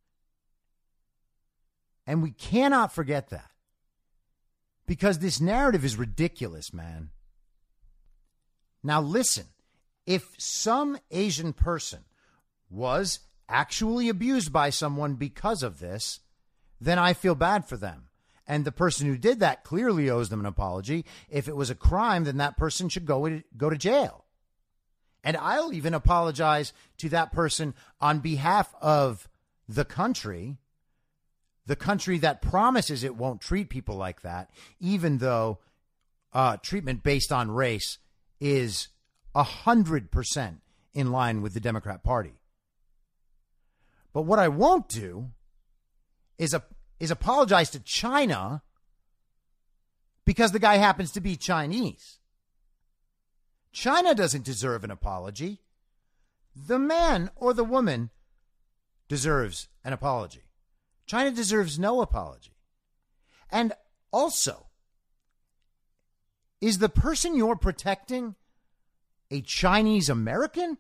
And we cannot forget that. Because this narrative is ridiculous, man. Now listen, if some Asian person was actually abused by someone because of this, then I feel bad for them. And the person who did that clearly owes them an apology. If it was a crime, then that person should go, go to jail. And I'll even apologize to that person on behalf of the country, the country that promises it won't treat people like that, even though uh, treatment based on race is one hundred percent in line with the Democrat Party. But what I won't do is, a, is apologize to China because the guy happens to be Chinese. China doesn't deserve an apology. The man or the woman deserves an apology. China deserves no apology. And also, is the person you're protecting a Chinese American?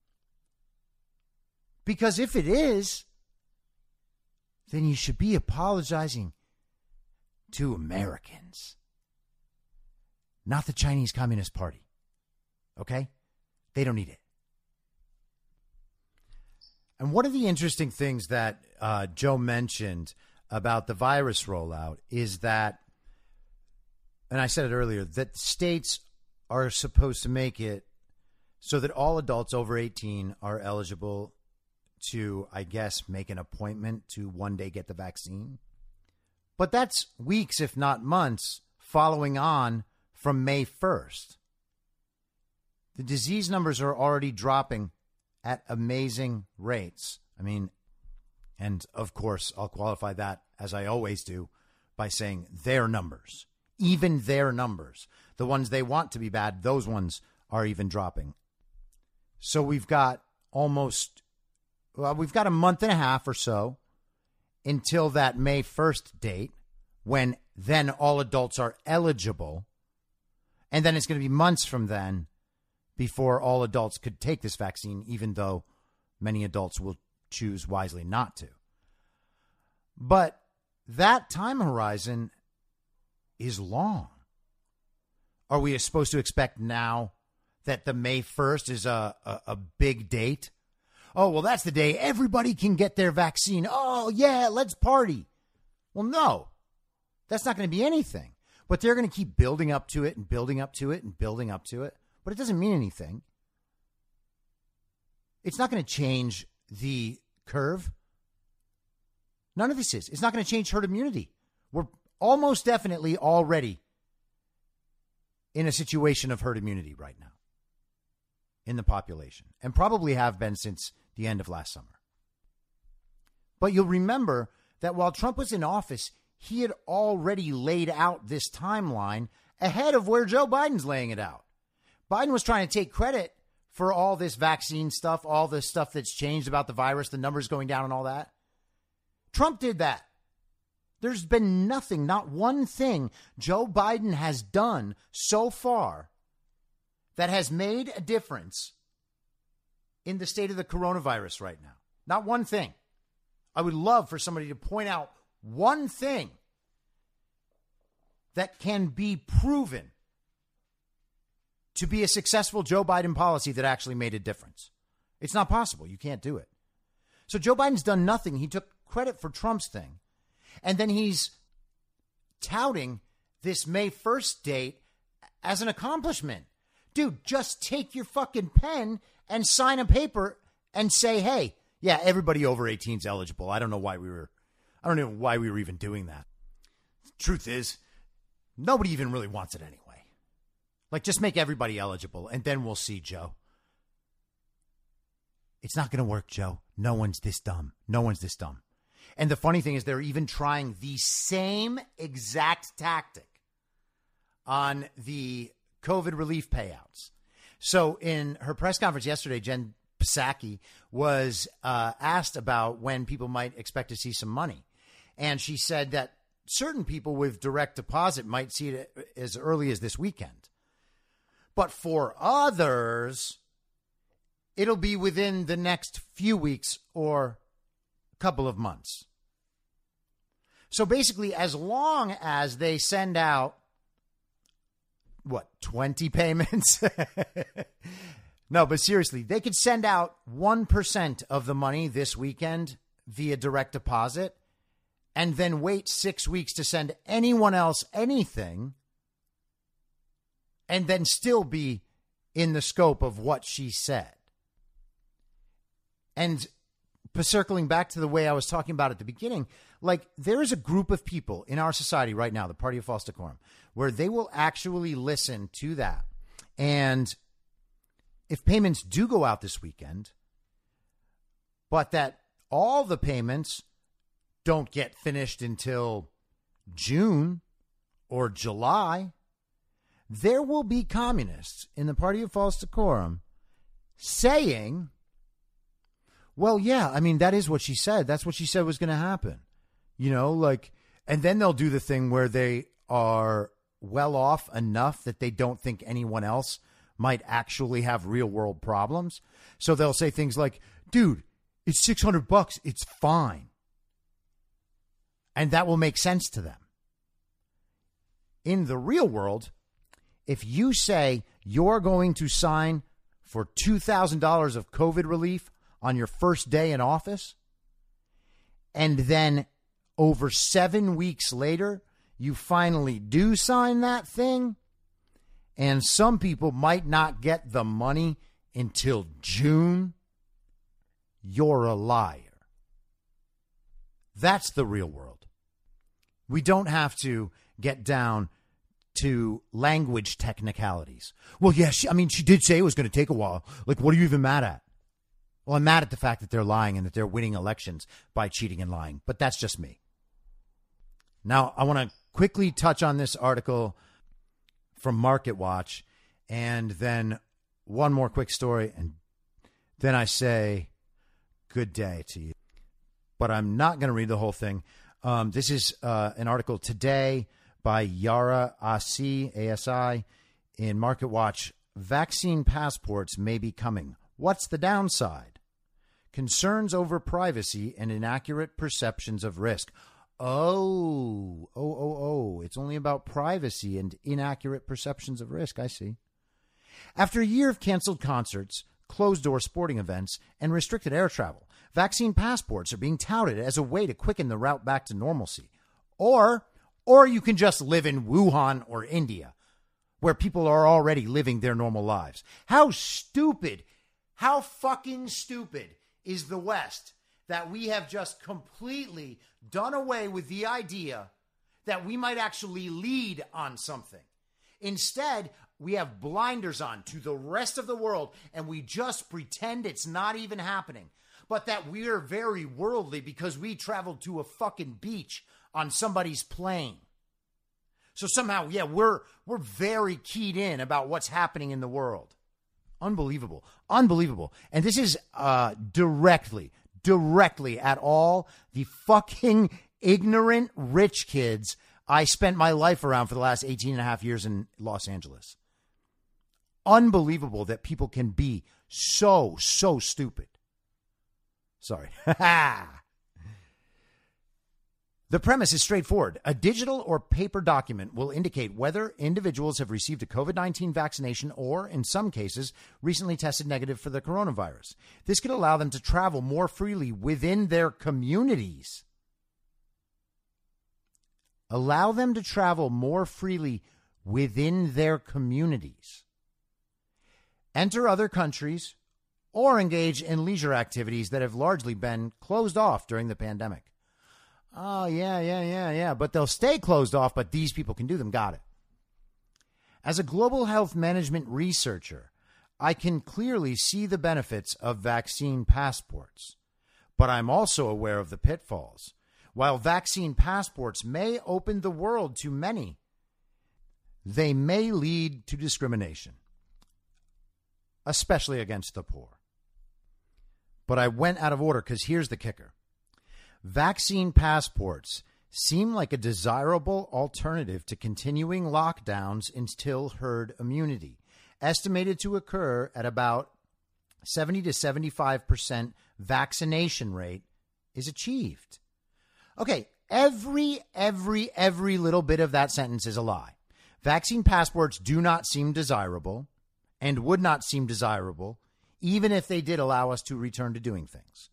Because if it is, then you should be apologizing to Americans, not the Chinese Communist Party. Okay? They don't need it. And one of the interesting things that uh, Joe mentioned about the virus rollout is that, and I said it earlier, that states are supposed to make it so that all adults over eighteen are eligible to, I guess, make an appointment to one day get the vaccine. But that's weeks, if not months, following on from May first. The disease numbers are already dropping at amazing rates. I mean, and of course, I'll qualify that, as I always do, by saying their numbers, even their numbers, the ones they want to be bad, those ones are even dropping. So we've got almost, well, we've got a month and a half or so until that May first date, when then all adults are eligible. And then it's going to be months from then before all adults could take this vaccine, even though many adults will choose wisely not to. But that time horizon is long. Are we supposed to expect now that the May first is a, a, a big date? Oh, well, that's the day everybody can get their vaccine. Oh, yeah, let's party. Well, no, that's not going to be anything. But they're going to keep building up to it and building up to it and building up to it. But it doesn't mean anything. It's not going to change the curve. None of this is. It's not going to change herd immunity. We're almost definitely already in a situation of herd immunity right now in the population, and probably have been since the end of last summer. But you'll remember that while Trump was in office, he had already laid out this timeline ahead of where Joe Biden's laying it out. Biden was trying to take credit for all this vaccine stuff, all this stuff that's changed about the virus, the numbers going down and all that. Trump did that. There's been nothing, not one thing Joe Biden has done so far that has made a difference in the state of the coronavirus right now. Not one thing. I would love for somebody to point out one thing that can be proven to be a successful Joe Biden policy that actually made a difference. It's not possible. You can't do it. So Joe Biden's done nothing. He took credit for Trump's thing. And then he's touting this May first date as an accomplishment. Dude, just take your fucking pen and sign a paper and say, hey, yeah, everybody over eighteen is eligible. I don't know why we were, I don't know why we were even doing that. Truth is, nobody even really wants it anyway. Like, just make everybody eligible, and then we'll see, Joe. It's not going to work, Joe. No one's this dumb. No one's this dumb. And the funny thing is, they're even trying the same exact tactic on the COVID relief payouts. So in her press conference yesterday, Jen Psaki was uh, asked about when people might expect to see some money. And she said that certain people with direct deposit might see it as early as this weekend. But for others, it'll be within the next few weeks or couple of months. So basically, as long as they send out, what, twenty payments? No, but seriously, they could send out one percent of the money this weekend via direct deposit and then wait six weeks to send anyone else anything, and then still be in the scope of what she said. And circling back to the way I was talking about at the beginning, like, there is a group of people in our society right now, the Party of False Decorum, where they will actually listen to that. And if payments do go out this weekend, but that all the payments don't get finished until June or July, there will be communists in the Party of False Decorum saying, well, yeah, I mean, that is what she said. That's what she said was going to happen. You know, like, and then they'll do the thing where they are well off enough that they don't think anyone else might actually have real world problems. So they'll say things like, dude, it's six hundred bucks. It's fine. And that will make sense to them. In the real world, If you say you're going to sign for two thousand dollars of COVID relief on your first day in office, and then over seven weeks later, you finally do sign that thing, and some people might not get the money until June, you're a liar. That's the real world. We don't have to get down to language technicalities. Well, yeah, she, I mean, she did say it was going to take a while. Like, what are you even mad at? Well, I'm mad at the fact that they're lying and that they're winning elections by cheating and lying. But that's just me. Now, I want to quickly touch on this article from Market Watch, and then one more quick story, and then I say good day to you. But I'm not going to read the whole thing. Um, this is uh, an article today by Yara Asi, A S I, in Market Watch. Vaccine passports may be coming. What's the downside? Concerns over privacy and inaccurate perceptions of risk. Oh, oh, oh, oh. It's only about privacy and inaccurate perceptions of risk. I see. After a year of canceled concerts, closed-door sporting events, and restricted air travel, vaccine passports are being touted as a way to quicken the route back to normalcy. Or, or you can just live in Wuhan or India, where people are already living their normal lives. How stupid, how fucking stupid is the West that we have just completely done away with the idea that we might actually lead on something. Instead, we have blinders on to the rest of the world, and we just pretend it's not even happening. But that we're very worldly because we traveled to a fucking beach on somebody's plane. So somehow, yeah, we're we're very keyed in about what's happening in the world. Unbelievable. Unbelievable. And this is uh, directly, directly at all the fucking ignorant rich kids I spent my life around for the last eighteen and a half years in Los Angeles. Unbelievable that people can be so, so stupid. Sorry. The premise is straightforward. A digital or paper document will indicate whether individuals have received a COVID nineteen vaccination or, in some cases, recently tested negative for the coronavirus. This could allow them to travel more freely within their communities. Allow them to travel more freely within their communities. Enter other countries or engage in leisure activities that have largely been closed off during the pandemic. Oh, yeah, yeah, yeah, yeah. But they'll stay closed off, but these people can do them. Got it. As a global health management researcher, I can clearly see the benefits of vaccine passports. But I'm also aware of the pitfalls. While vaccine passports may open the world to many, they may lead to discrimination, especially against the poor. But I went out of order because here's the kicker. Vaccine passports seem like a desirable alternative to continuing lockdowns until herd immunity, estimated to occur at about seventy to seventy-five percent vaccination rate is achieved. Okay, every, every, every little bit of that sentence is a lie. Vaccine passports do not seem desirable and would not seem desirable even if they did allow us to return to doing things.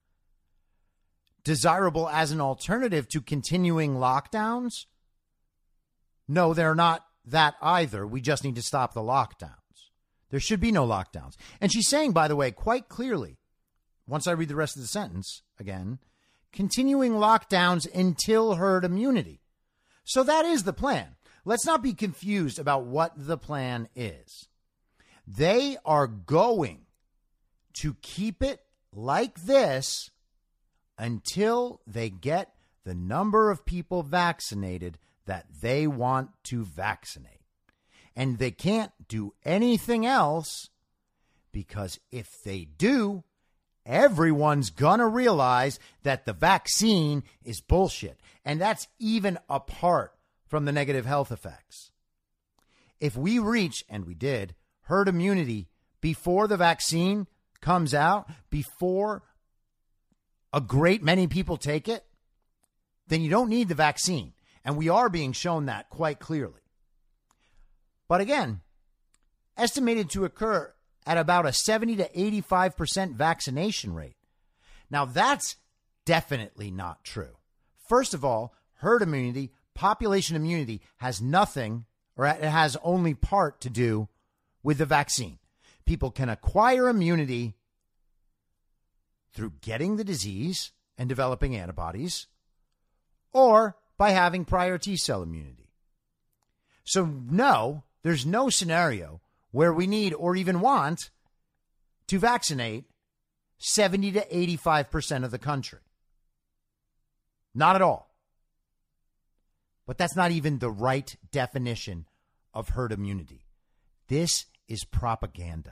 Desirable as an alternative to continuing lockdowns? No, they're not that either. We just need to stop the lockdowns. There should be no lockdowns. And she's saying, by the way, quite clearly, once I read the rest of the sentence again, continuing lockdowns until herd immunity. So that is the plan. Let's not be confused about what the plan is. They are going to keep it like this until they get the number of people vaccinated that they want to vaccinate. And they can't do anything else because if they do, everyone's going to realize that the vaccine is bullshit. And that's even apart from the negative health effects. If we reach, and we did, herd immunity before the vaccine comes out, before a great many people take it, then you don't need the vaccine. And we are being shown that quite clearly. But again, estimated to occur at about a seventy to eighty-five percent vaccination rate. Now, that's definitely not true. First of all, herd immunity, population immunity has nothing, or it has only part to do with the vaccine. People can acquire immunity through getting the disease and developing antibodies, or by having prior T-cell immunity. So no, there's no scenario where we need or even want to vaccinate seventy to eighty-five percent of the country. Not at all. But that's not even the right definition of herd immunity. This is propaganda.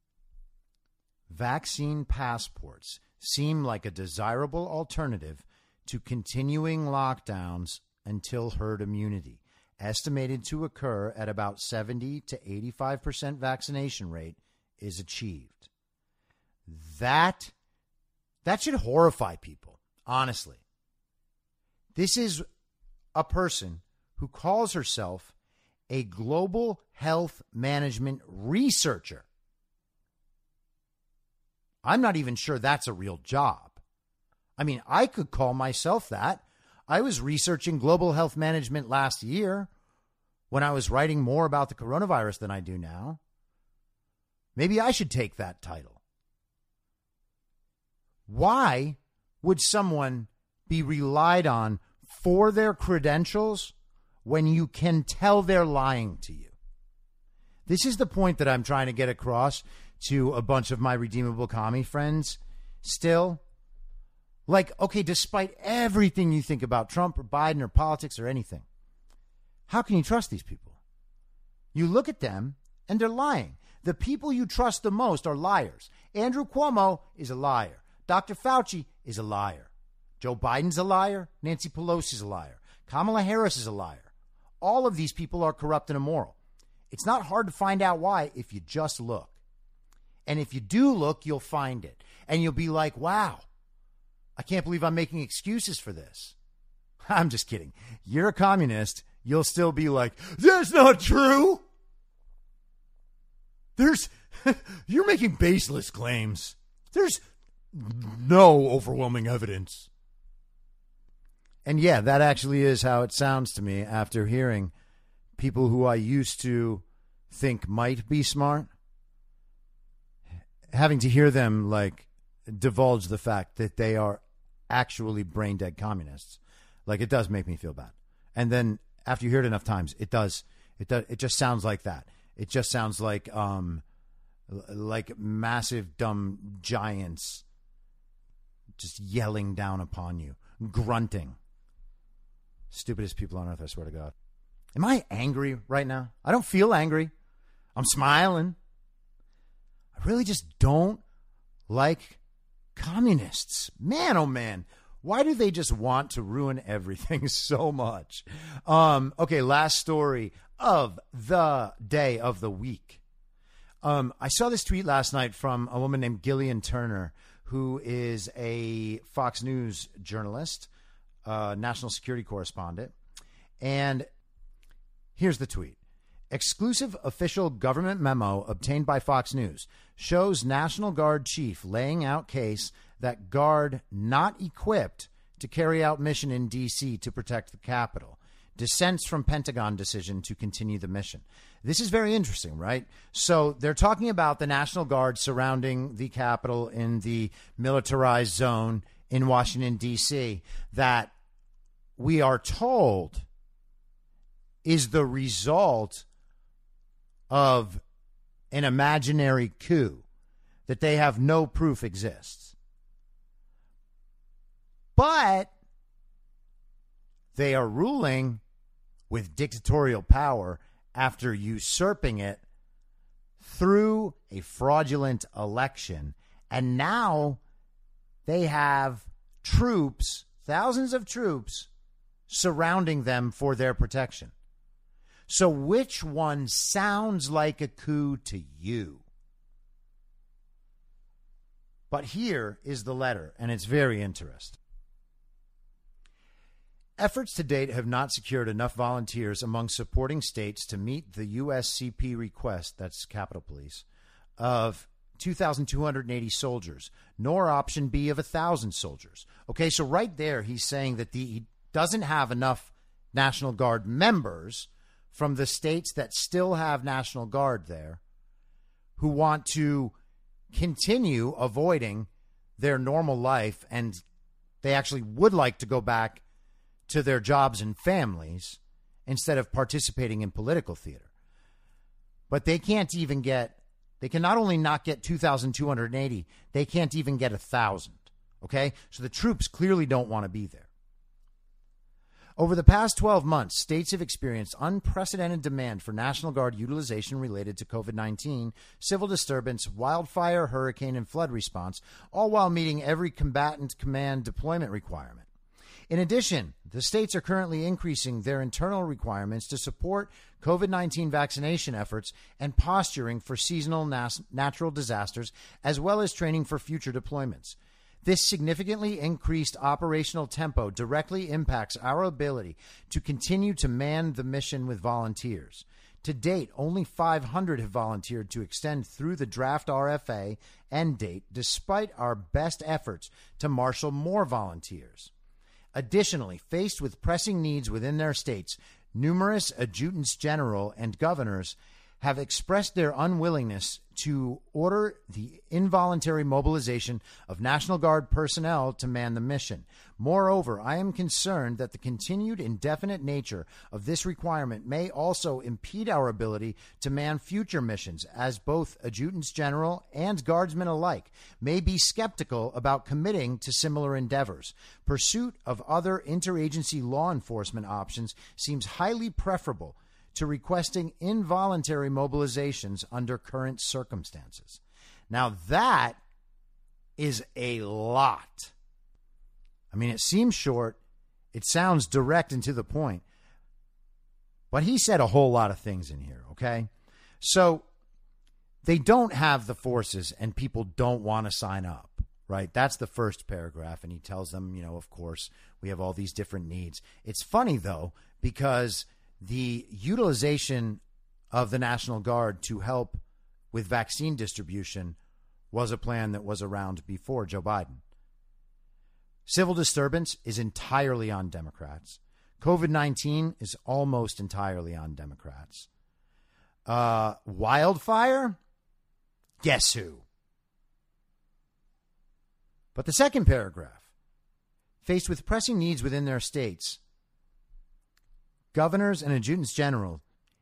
Vaccine passports seem like a desirable alternative to continuing lockdowns until herd immunity, estimated to occur at about seventy to eighty-five percent vaccination rate, is achieved. That, that should horrify people, honestly. This is a person who calls herself a global health management researcher. I'm not even sure that's a real job. I mean, I could call myself that. I was researching global health management last year when I was writing more about the coronavirus than I do now. Maybe I should take that title. Why would someone be relied on for their credentials when you can tell they're lying to you? This is the point that I'm trying to get across to a bunch of my redeemable commie friends still. Like, okay, despite everything you think about Trump or Biden or politics or anything, how can you trust these people? You look at them and they're lying. The people you trust the most are liars. Andrew Cuomo is a liar. Doctor Fauci is a liar. Joe Biden's a liar. Nancy Pelosi's a liar. Kamala Harris is a liar. All of these people are corrupt and immoral. It's not hard to find out why if you just look. And if you do look, you'll find it. And you'll be like, wow, I can't believe I'm making excuses for this. I'm just kidding. You're a communist. You'll still be like, that's not true. There's, you're making baseless claims. There's no overwhelming evidence. And yeah, that actually is how it sounds to me after hearing people who I used to think might be smart, having to hear them like divulge the fact that they are actually brain dead communists. Like, it does make me feel bad. And then after you hear it enough times, it does, it does, it just sounds like that. It just sounds like, um, like massive dumb giants just yelling down upon you, grunting. Stupidest people on earth, I swear to God. Am I angry right now? I don't feel angry. I'm smiling. I really just don't like communists. Man, oh man. Why do they just want to ruin everything so much? Um, okay, last story of the day of the week. Um, I saw this tweet last night from a woman named Gillian Turner, who is a Fox News journalist, uh, national security correspondent. And here's the tweet. Exclusive official government memo obtained by Fox News shows National Guard chief laying out case that Guard not equipped to carry out mission in D C to protect the Capitol. Dissents from Pentagon decision to continue the mission. This is very interesting, right? So they're talking about the National Guard surrounding the Capitol in the militarized zone in Washington, D C, that we are told is the result of an imaginary coup that they have no proof exists. But they are ruling with dictatorial power after usurping it through a fraudulent election. And now they have troops, thousands of troops, surrounding them for their protection. So which one sounds like a coup to you? But here is the letter, and it's very interesting. Efforts to date have not secured enough volunteers among supporting states to meet the U S C P request, that's Capitol Police, of two thousand two hundred eighty soldiers, nor option B of one thousand soldiers. Okay, so right there he's saying that the, he doesn't have enough National Guard members from the states that still have National Guard there who want to continue avoiding their normal life, and they actually would like to go back to their jobs and families instead of participating in political theater. But they can't even get, they can not only not get two thousand two hundred eighty, they can't even get one thousand. Okay? So the troops clearly don't want to be there. Over the past twelve months, states have experienced unprecedented demand for National Guard utilization related to COVID nineteen, civil disturbance, wildfire, hurricane, and flood response, all while meeting every combatant command deployment requirement. In addition, the states are currently increasing their internal requirements to support COVID nineteen vaccination efforts and posturing for seasonal nas- natural disasters, as well as training for future deployments. This significantly increased operational tempo directly impacts our ability to continue to man the mission with volunteers. To date, only five hundred have volunteered to extend through the draft R F A end date, despite our best efforts to marshal more volunteers. Additionally, faced with pressing needs within their states, numerous adjutants general and governors have expressed their unwillingness to order the involuntary mobilization of National Guard personnel to man the mission. Moreover, I am concerned that the continued indefinite nature of this requirement may also impede our ability to man future missions, as both adjutants general and guardsmen alike may be skeptical about committing to similar endeavors. Pursuit of other interagency law enforcement options seems highly preferable to requesting involuntary mobilizations under current circumstances. Now, that is a lot. I mean, it seems short. It sounds direct and to the point. But he said a whole lot of things in here, okay? So they don't have the forces and people don't want to sign up, right? That's the first paragraph. And he tells them, you know, of course, we have all these different needs. It's funny, though, because the utilization of the National Guard to help with vaccine distribution was a plan that was around before Joe Biden. Civil disturbance is entirely on Democrats. COVID nineteen is almost entirely on Democrats. Uh, wildfire? Guess who? But the second paragraph, faced with pressing needs within their states, governors and adjutants general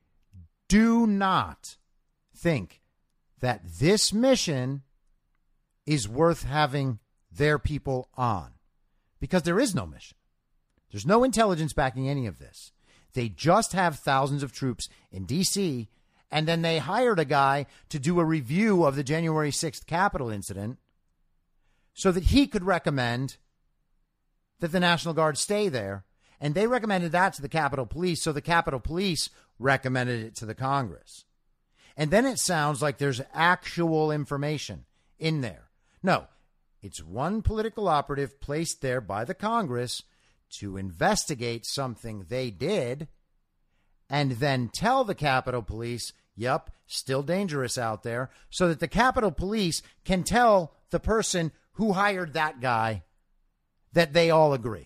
do not think that this mission is worth having their people on, because there is no mission. There's no intelligence backing any of this. They just have thousands of troops in D C, and then they hired a guy to do a review of the January sixth Capitol incident so that he could recommend that the National Guard stay there. And they recommended that to the Capitol Police, so the Capitol Police recommended it to the Congress. And then it sounds like there's actual information in there. No, it's one political operative placed there by the Congress to investigate something they did and then tell the Capitol Police, yep, still dangerous out there, so that the Capitol Police can tell the person who hired that guy that they all agree.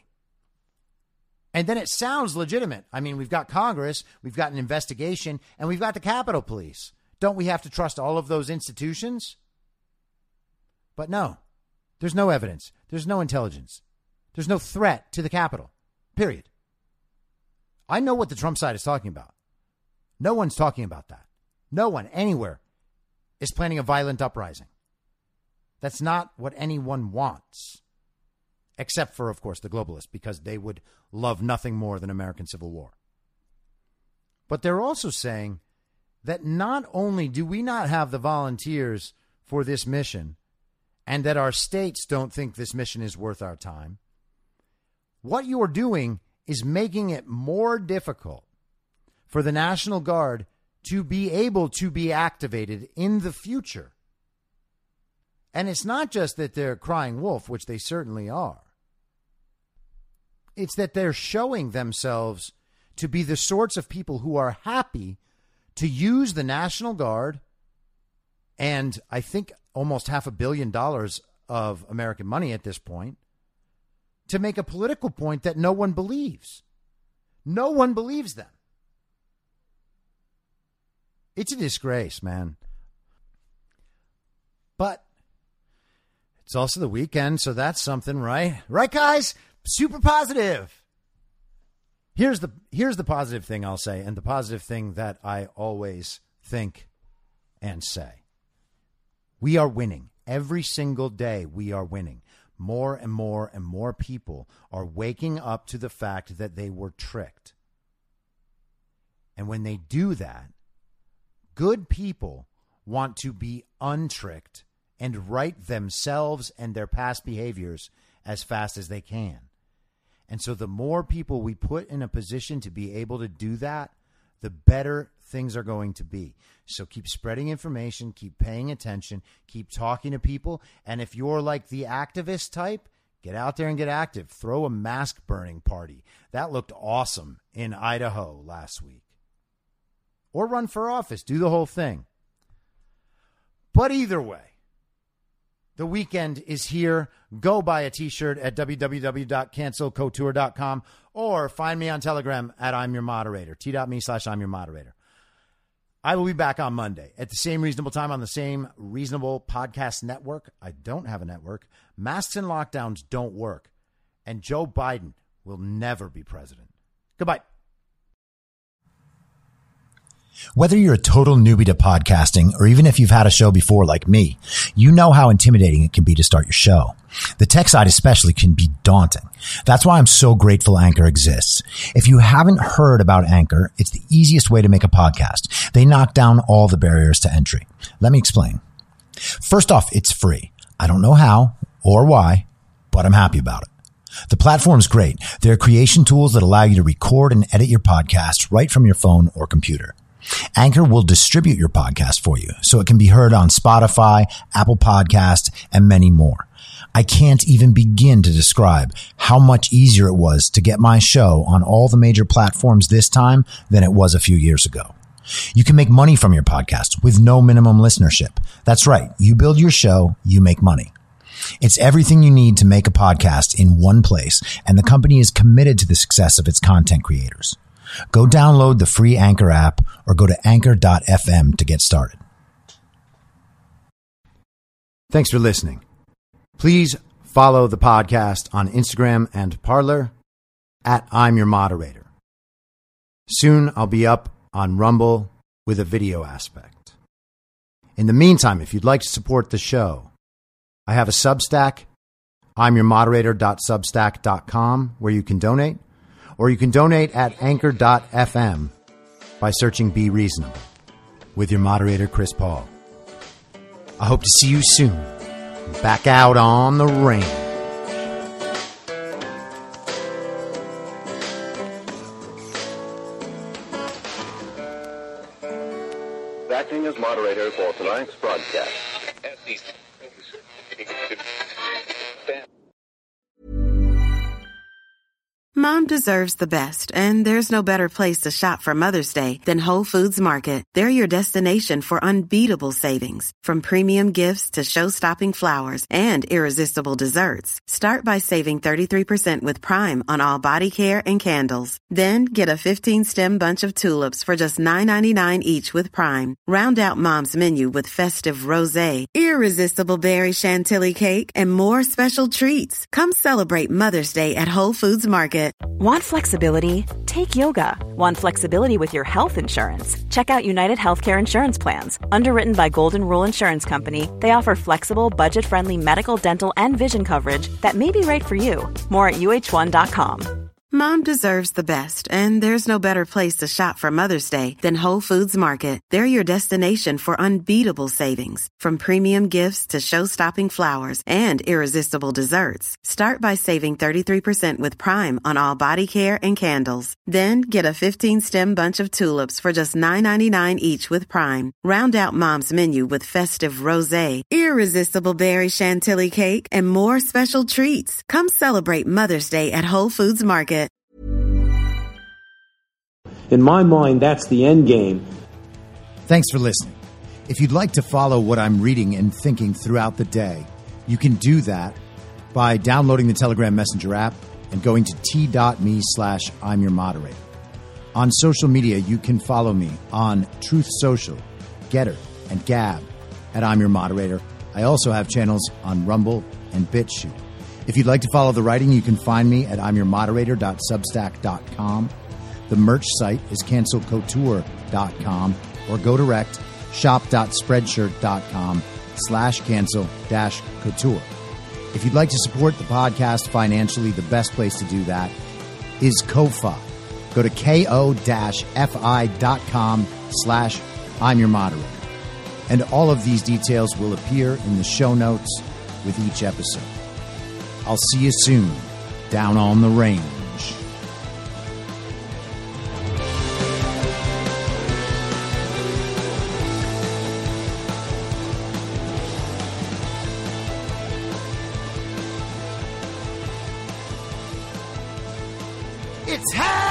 And then it sounds legitimate. I mean, we've got Congress, we've got an investigation, and we've got the Capitol Police. Don't we have to trust all of those institutions? But no, there's no evidence. There's no intelligence. There's no threat to the Capitol, period. I know what the Trump side is talking about. No one's talking about that. No one anywhere is planning a violent uprising. That's not what anyone wants. Except for, of course, the globalists, because they would love nothing more than American civil war. But they're also saying that not only do we not have the volunteers for this mission, and that our states don't think this mission is worth our time, what you're doing is making it more difficult for the National Guard to be able to be activated in the future. And it's not just that they're crying wolf, which they certainly are. It's that they're showing themselves to be the sorts of people who are happy to use the National Guard and I think almost half a billion dollars of American money at this point to make a political point that no one believes. No one believes them. It's a disgrace, man. But it's also the weekend, so that's something, right? Right, guys? Super positive. Here's the here's the positive thing I'll say, and the positive thing that I always think and say. We are winning. Every single day we are winning. More and more and more people are waking up to the fact that they were tricked. And when they do that, good people want to be untricked and right themselves and their past behaviors as fast as they can. And so the more people we put in a position to be able to do that, the better things are going to be. So keep spreading information, keep paying attention, keep talking to people. And if you're like the activist type, get out there and get active. Throw a mask burning party. That looked awesome in Idaho last week. Or run for office. Do the whole thing. But either way, the weekend is here. Go buy a t-shirt at w w w dot cancel couture dot com or find me on Telegram at I'm Your Moderator, t.me slash I'm Your Moderator. I will be back on Monday at the same reasonable time on the same reasonable podcast network. I don't have a network. Masks and lockdowns don't work. And Joe Biden will never be president. Goodbye. Whether you're a total newbie to podcasting or even if you've had a show before like me, you know how intimidating it can be to start your show. The tech side especially can be daunting. That's why I'm so grateful Anchor exists. If you haven't heard about Anchor, it's the easiest way to make a podcast. They knock down all the barriers to entry. Let me explain. First off, it's free. I don't know how or why, but I'm happy about it. The platform's great. There are creation tools that allow you to record and edit your podcast right from your phone or computer. Anchor will distribute your podcast for you so it can be heard on Spotify, Apple Podcasts, and many more. I can't even begin to describe how much easier it was to get my show on all the major platforms this time than it was a few years ago. You can make money from your podcast with no minimum listenership. That's right. You build your show, you make money. It's everything you need to make a podcast in one place, and the company is committed to the success of its content creators. Go download the free Anchor app or go to anchor dot f m to get started. Thanks for listening. Please follow the podcast on Instagram and Parler at I'm Your Moderator. Soon I'll be up on Rumble with a video aspect. In the meantime, if you'd like to support the show, I have a Substack, I'm your moderator dot substack dot com, where you can donate. Or you can donate at anchor dot f m by searching Be Reasonable with your moderator, Chris Paul. I hope to see you soon. Back out on the range. Acting as moderator for tonight's broadcast. Mom deserves the best, and there's no better place to shop for Mother's Day than Whole Foods Market. They're your destination for unbeatable savings, from premium gifts to show-stopping flowers and irresistible desserts. Start by saving thirty-three percent with Prime on all body care and candles. Then get a fifteen-stem bunch of tulips for just nine ninety-nine each with Prime. Round out Mom's menu with festive rosé, irresistible berry chantilly cake, and more special treats. Come celebrate Mother's Day at Whole Foods Market. Want flexibility? Take yoga. Want flexibility with your health insurance? Check out United Healthcare Insurance Plans. Underwritten by Golden Rule Insurance Company, they offer flexible, budget-friendly medical, dental, and vision coverage that may be right for you. More at u h one dot com. Mom deserves the best, and there's no better place to shop for Mother's Day than Whole Foods Market. They're your destination for unbeatable savings, from premium gifts to show-stopping flowers and irresistible desserts. Start by saving thirty-three percent with Prime on all body care and candles. Then get a fifteen-stem bunch of tulips for just nine ninety-nine each with Prime. Round out Mom's menu with festive rosé, irresistible berry chantilly cake, and more special treats. Come celebrate Mother's Day at Whole Foods Market. In my mind, that's the end game. Thanks for listening. If you'd like to follow what I'm reading and thinking throughout the day, you can do that by downloading the Telegram Messenger app and going to t.me slash I'm your moderator. On social media, you can follow me on Truth Social, Getter, and Gab at I'm your moderator. I also have channels on Rumble and BitChute. If you'd like to follow the writing, you can find me at I'm your moderator dot substack dot com. The merch site is cancel couture dot com, or go direct shop.spreadshirt.com slash cancel dash couture. If you'd like to support the podcast financially, the best place to do that is Ko-Fi. Go to ko-fi.com slash I'm your moderator. And all of these details will appear in the show notes with each episode. I'll see you soon down on the range. It's happening!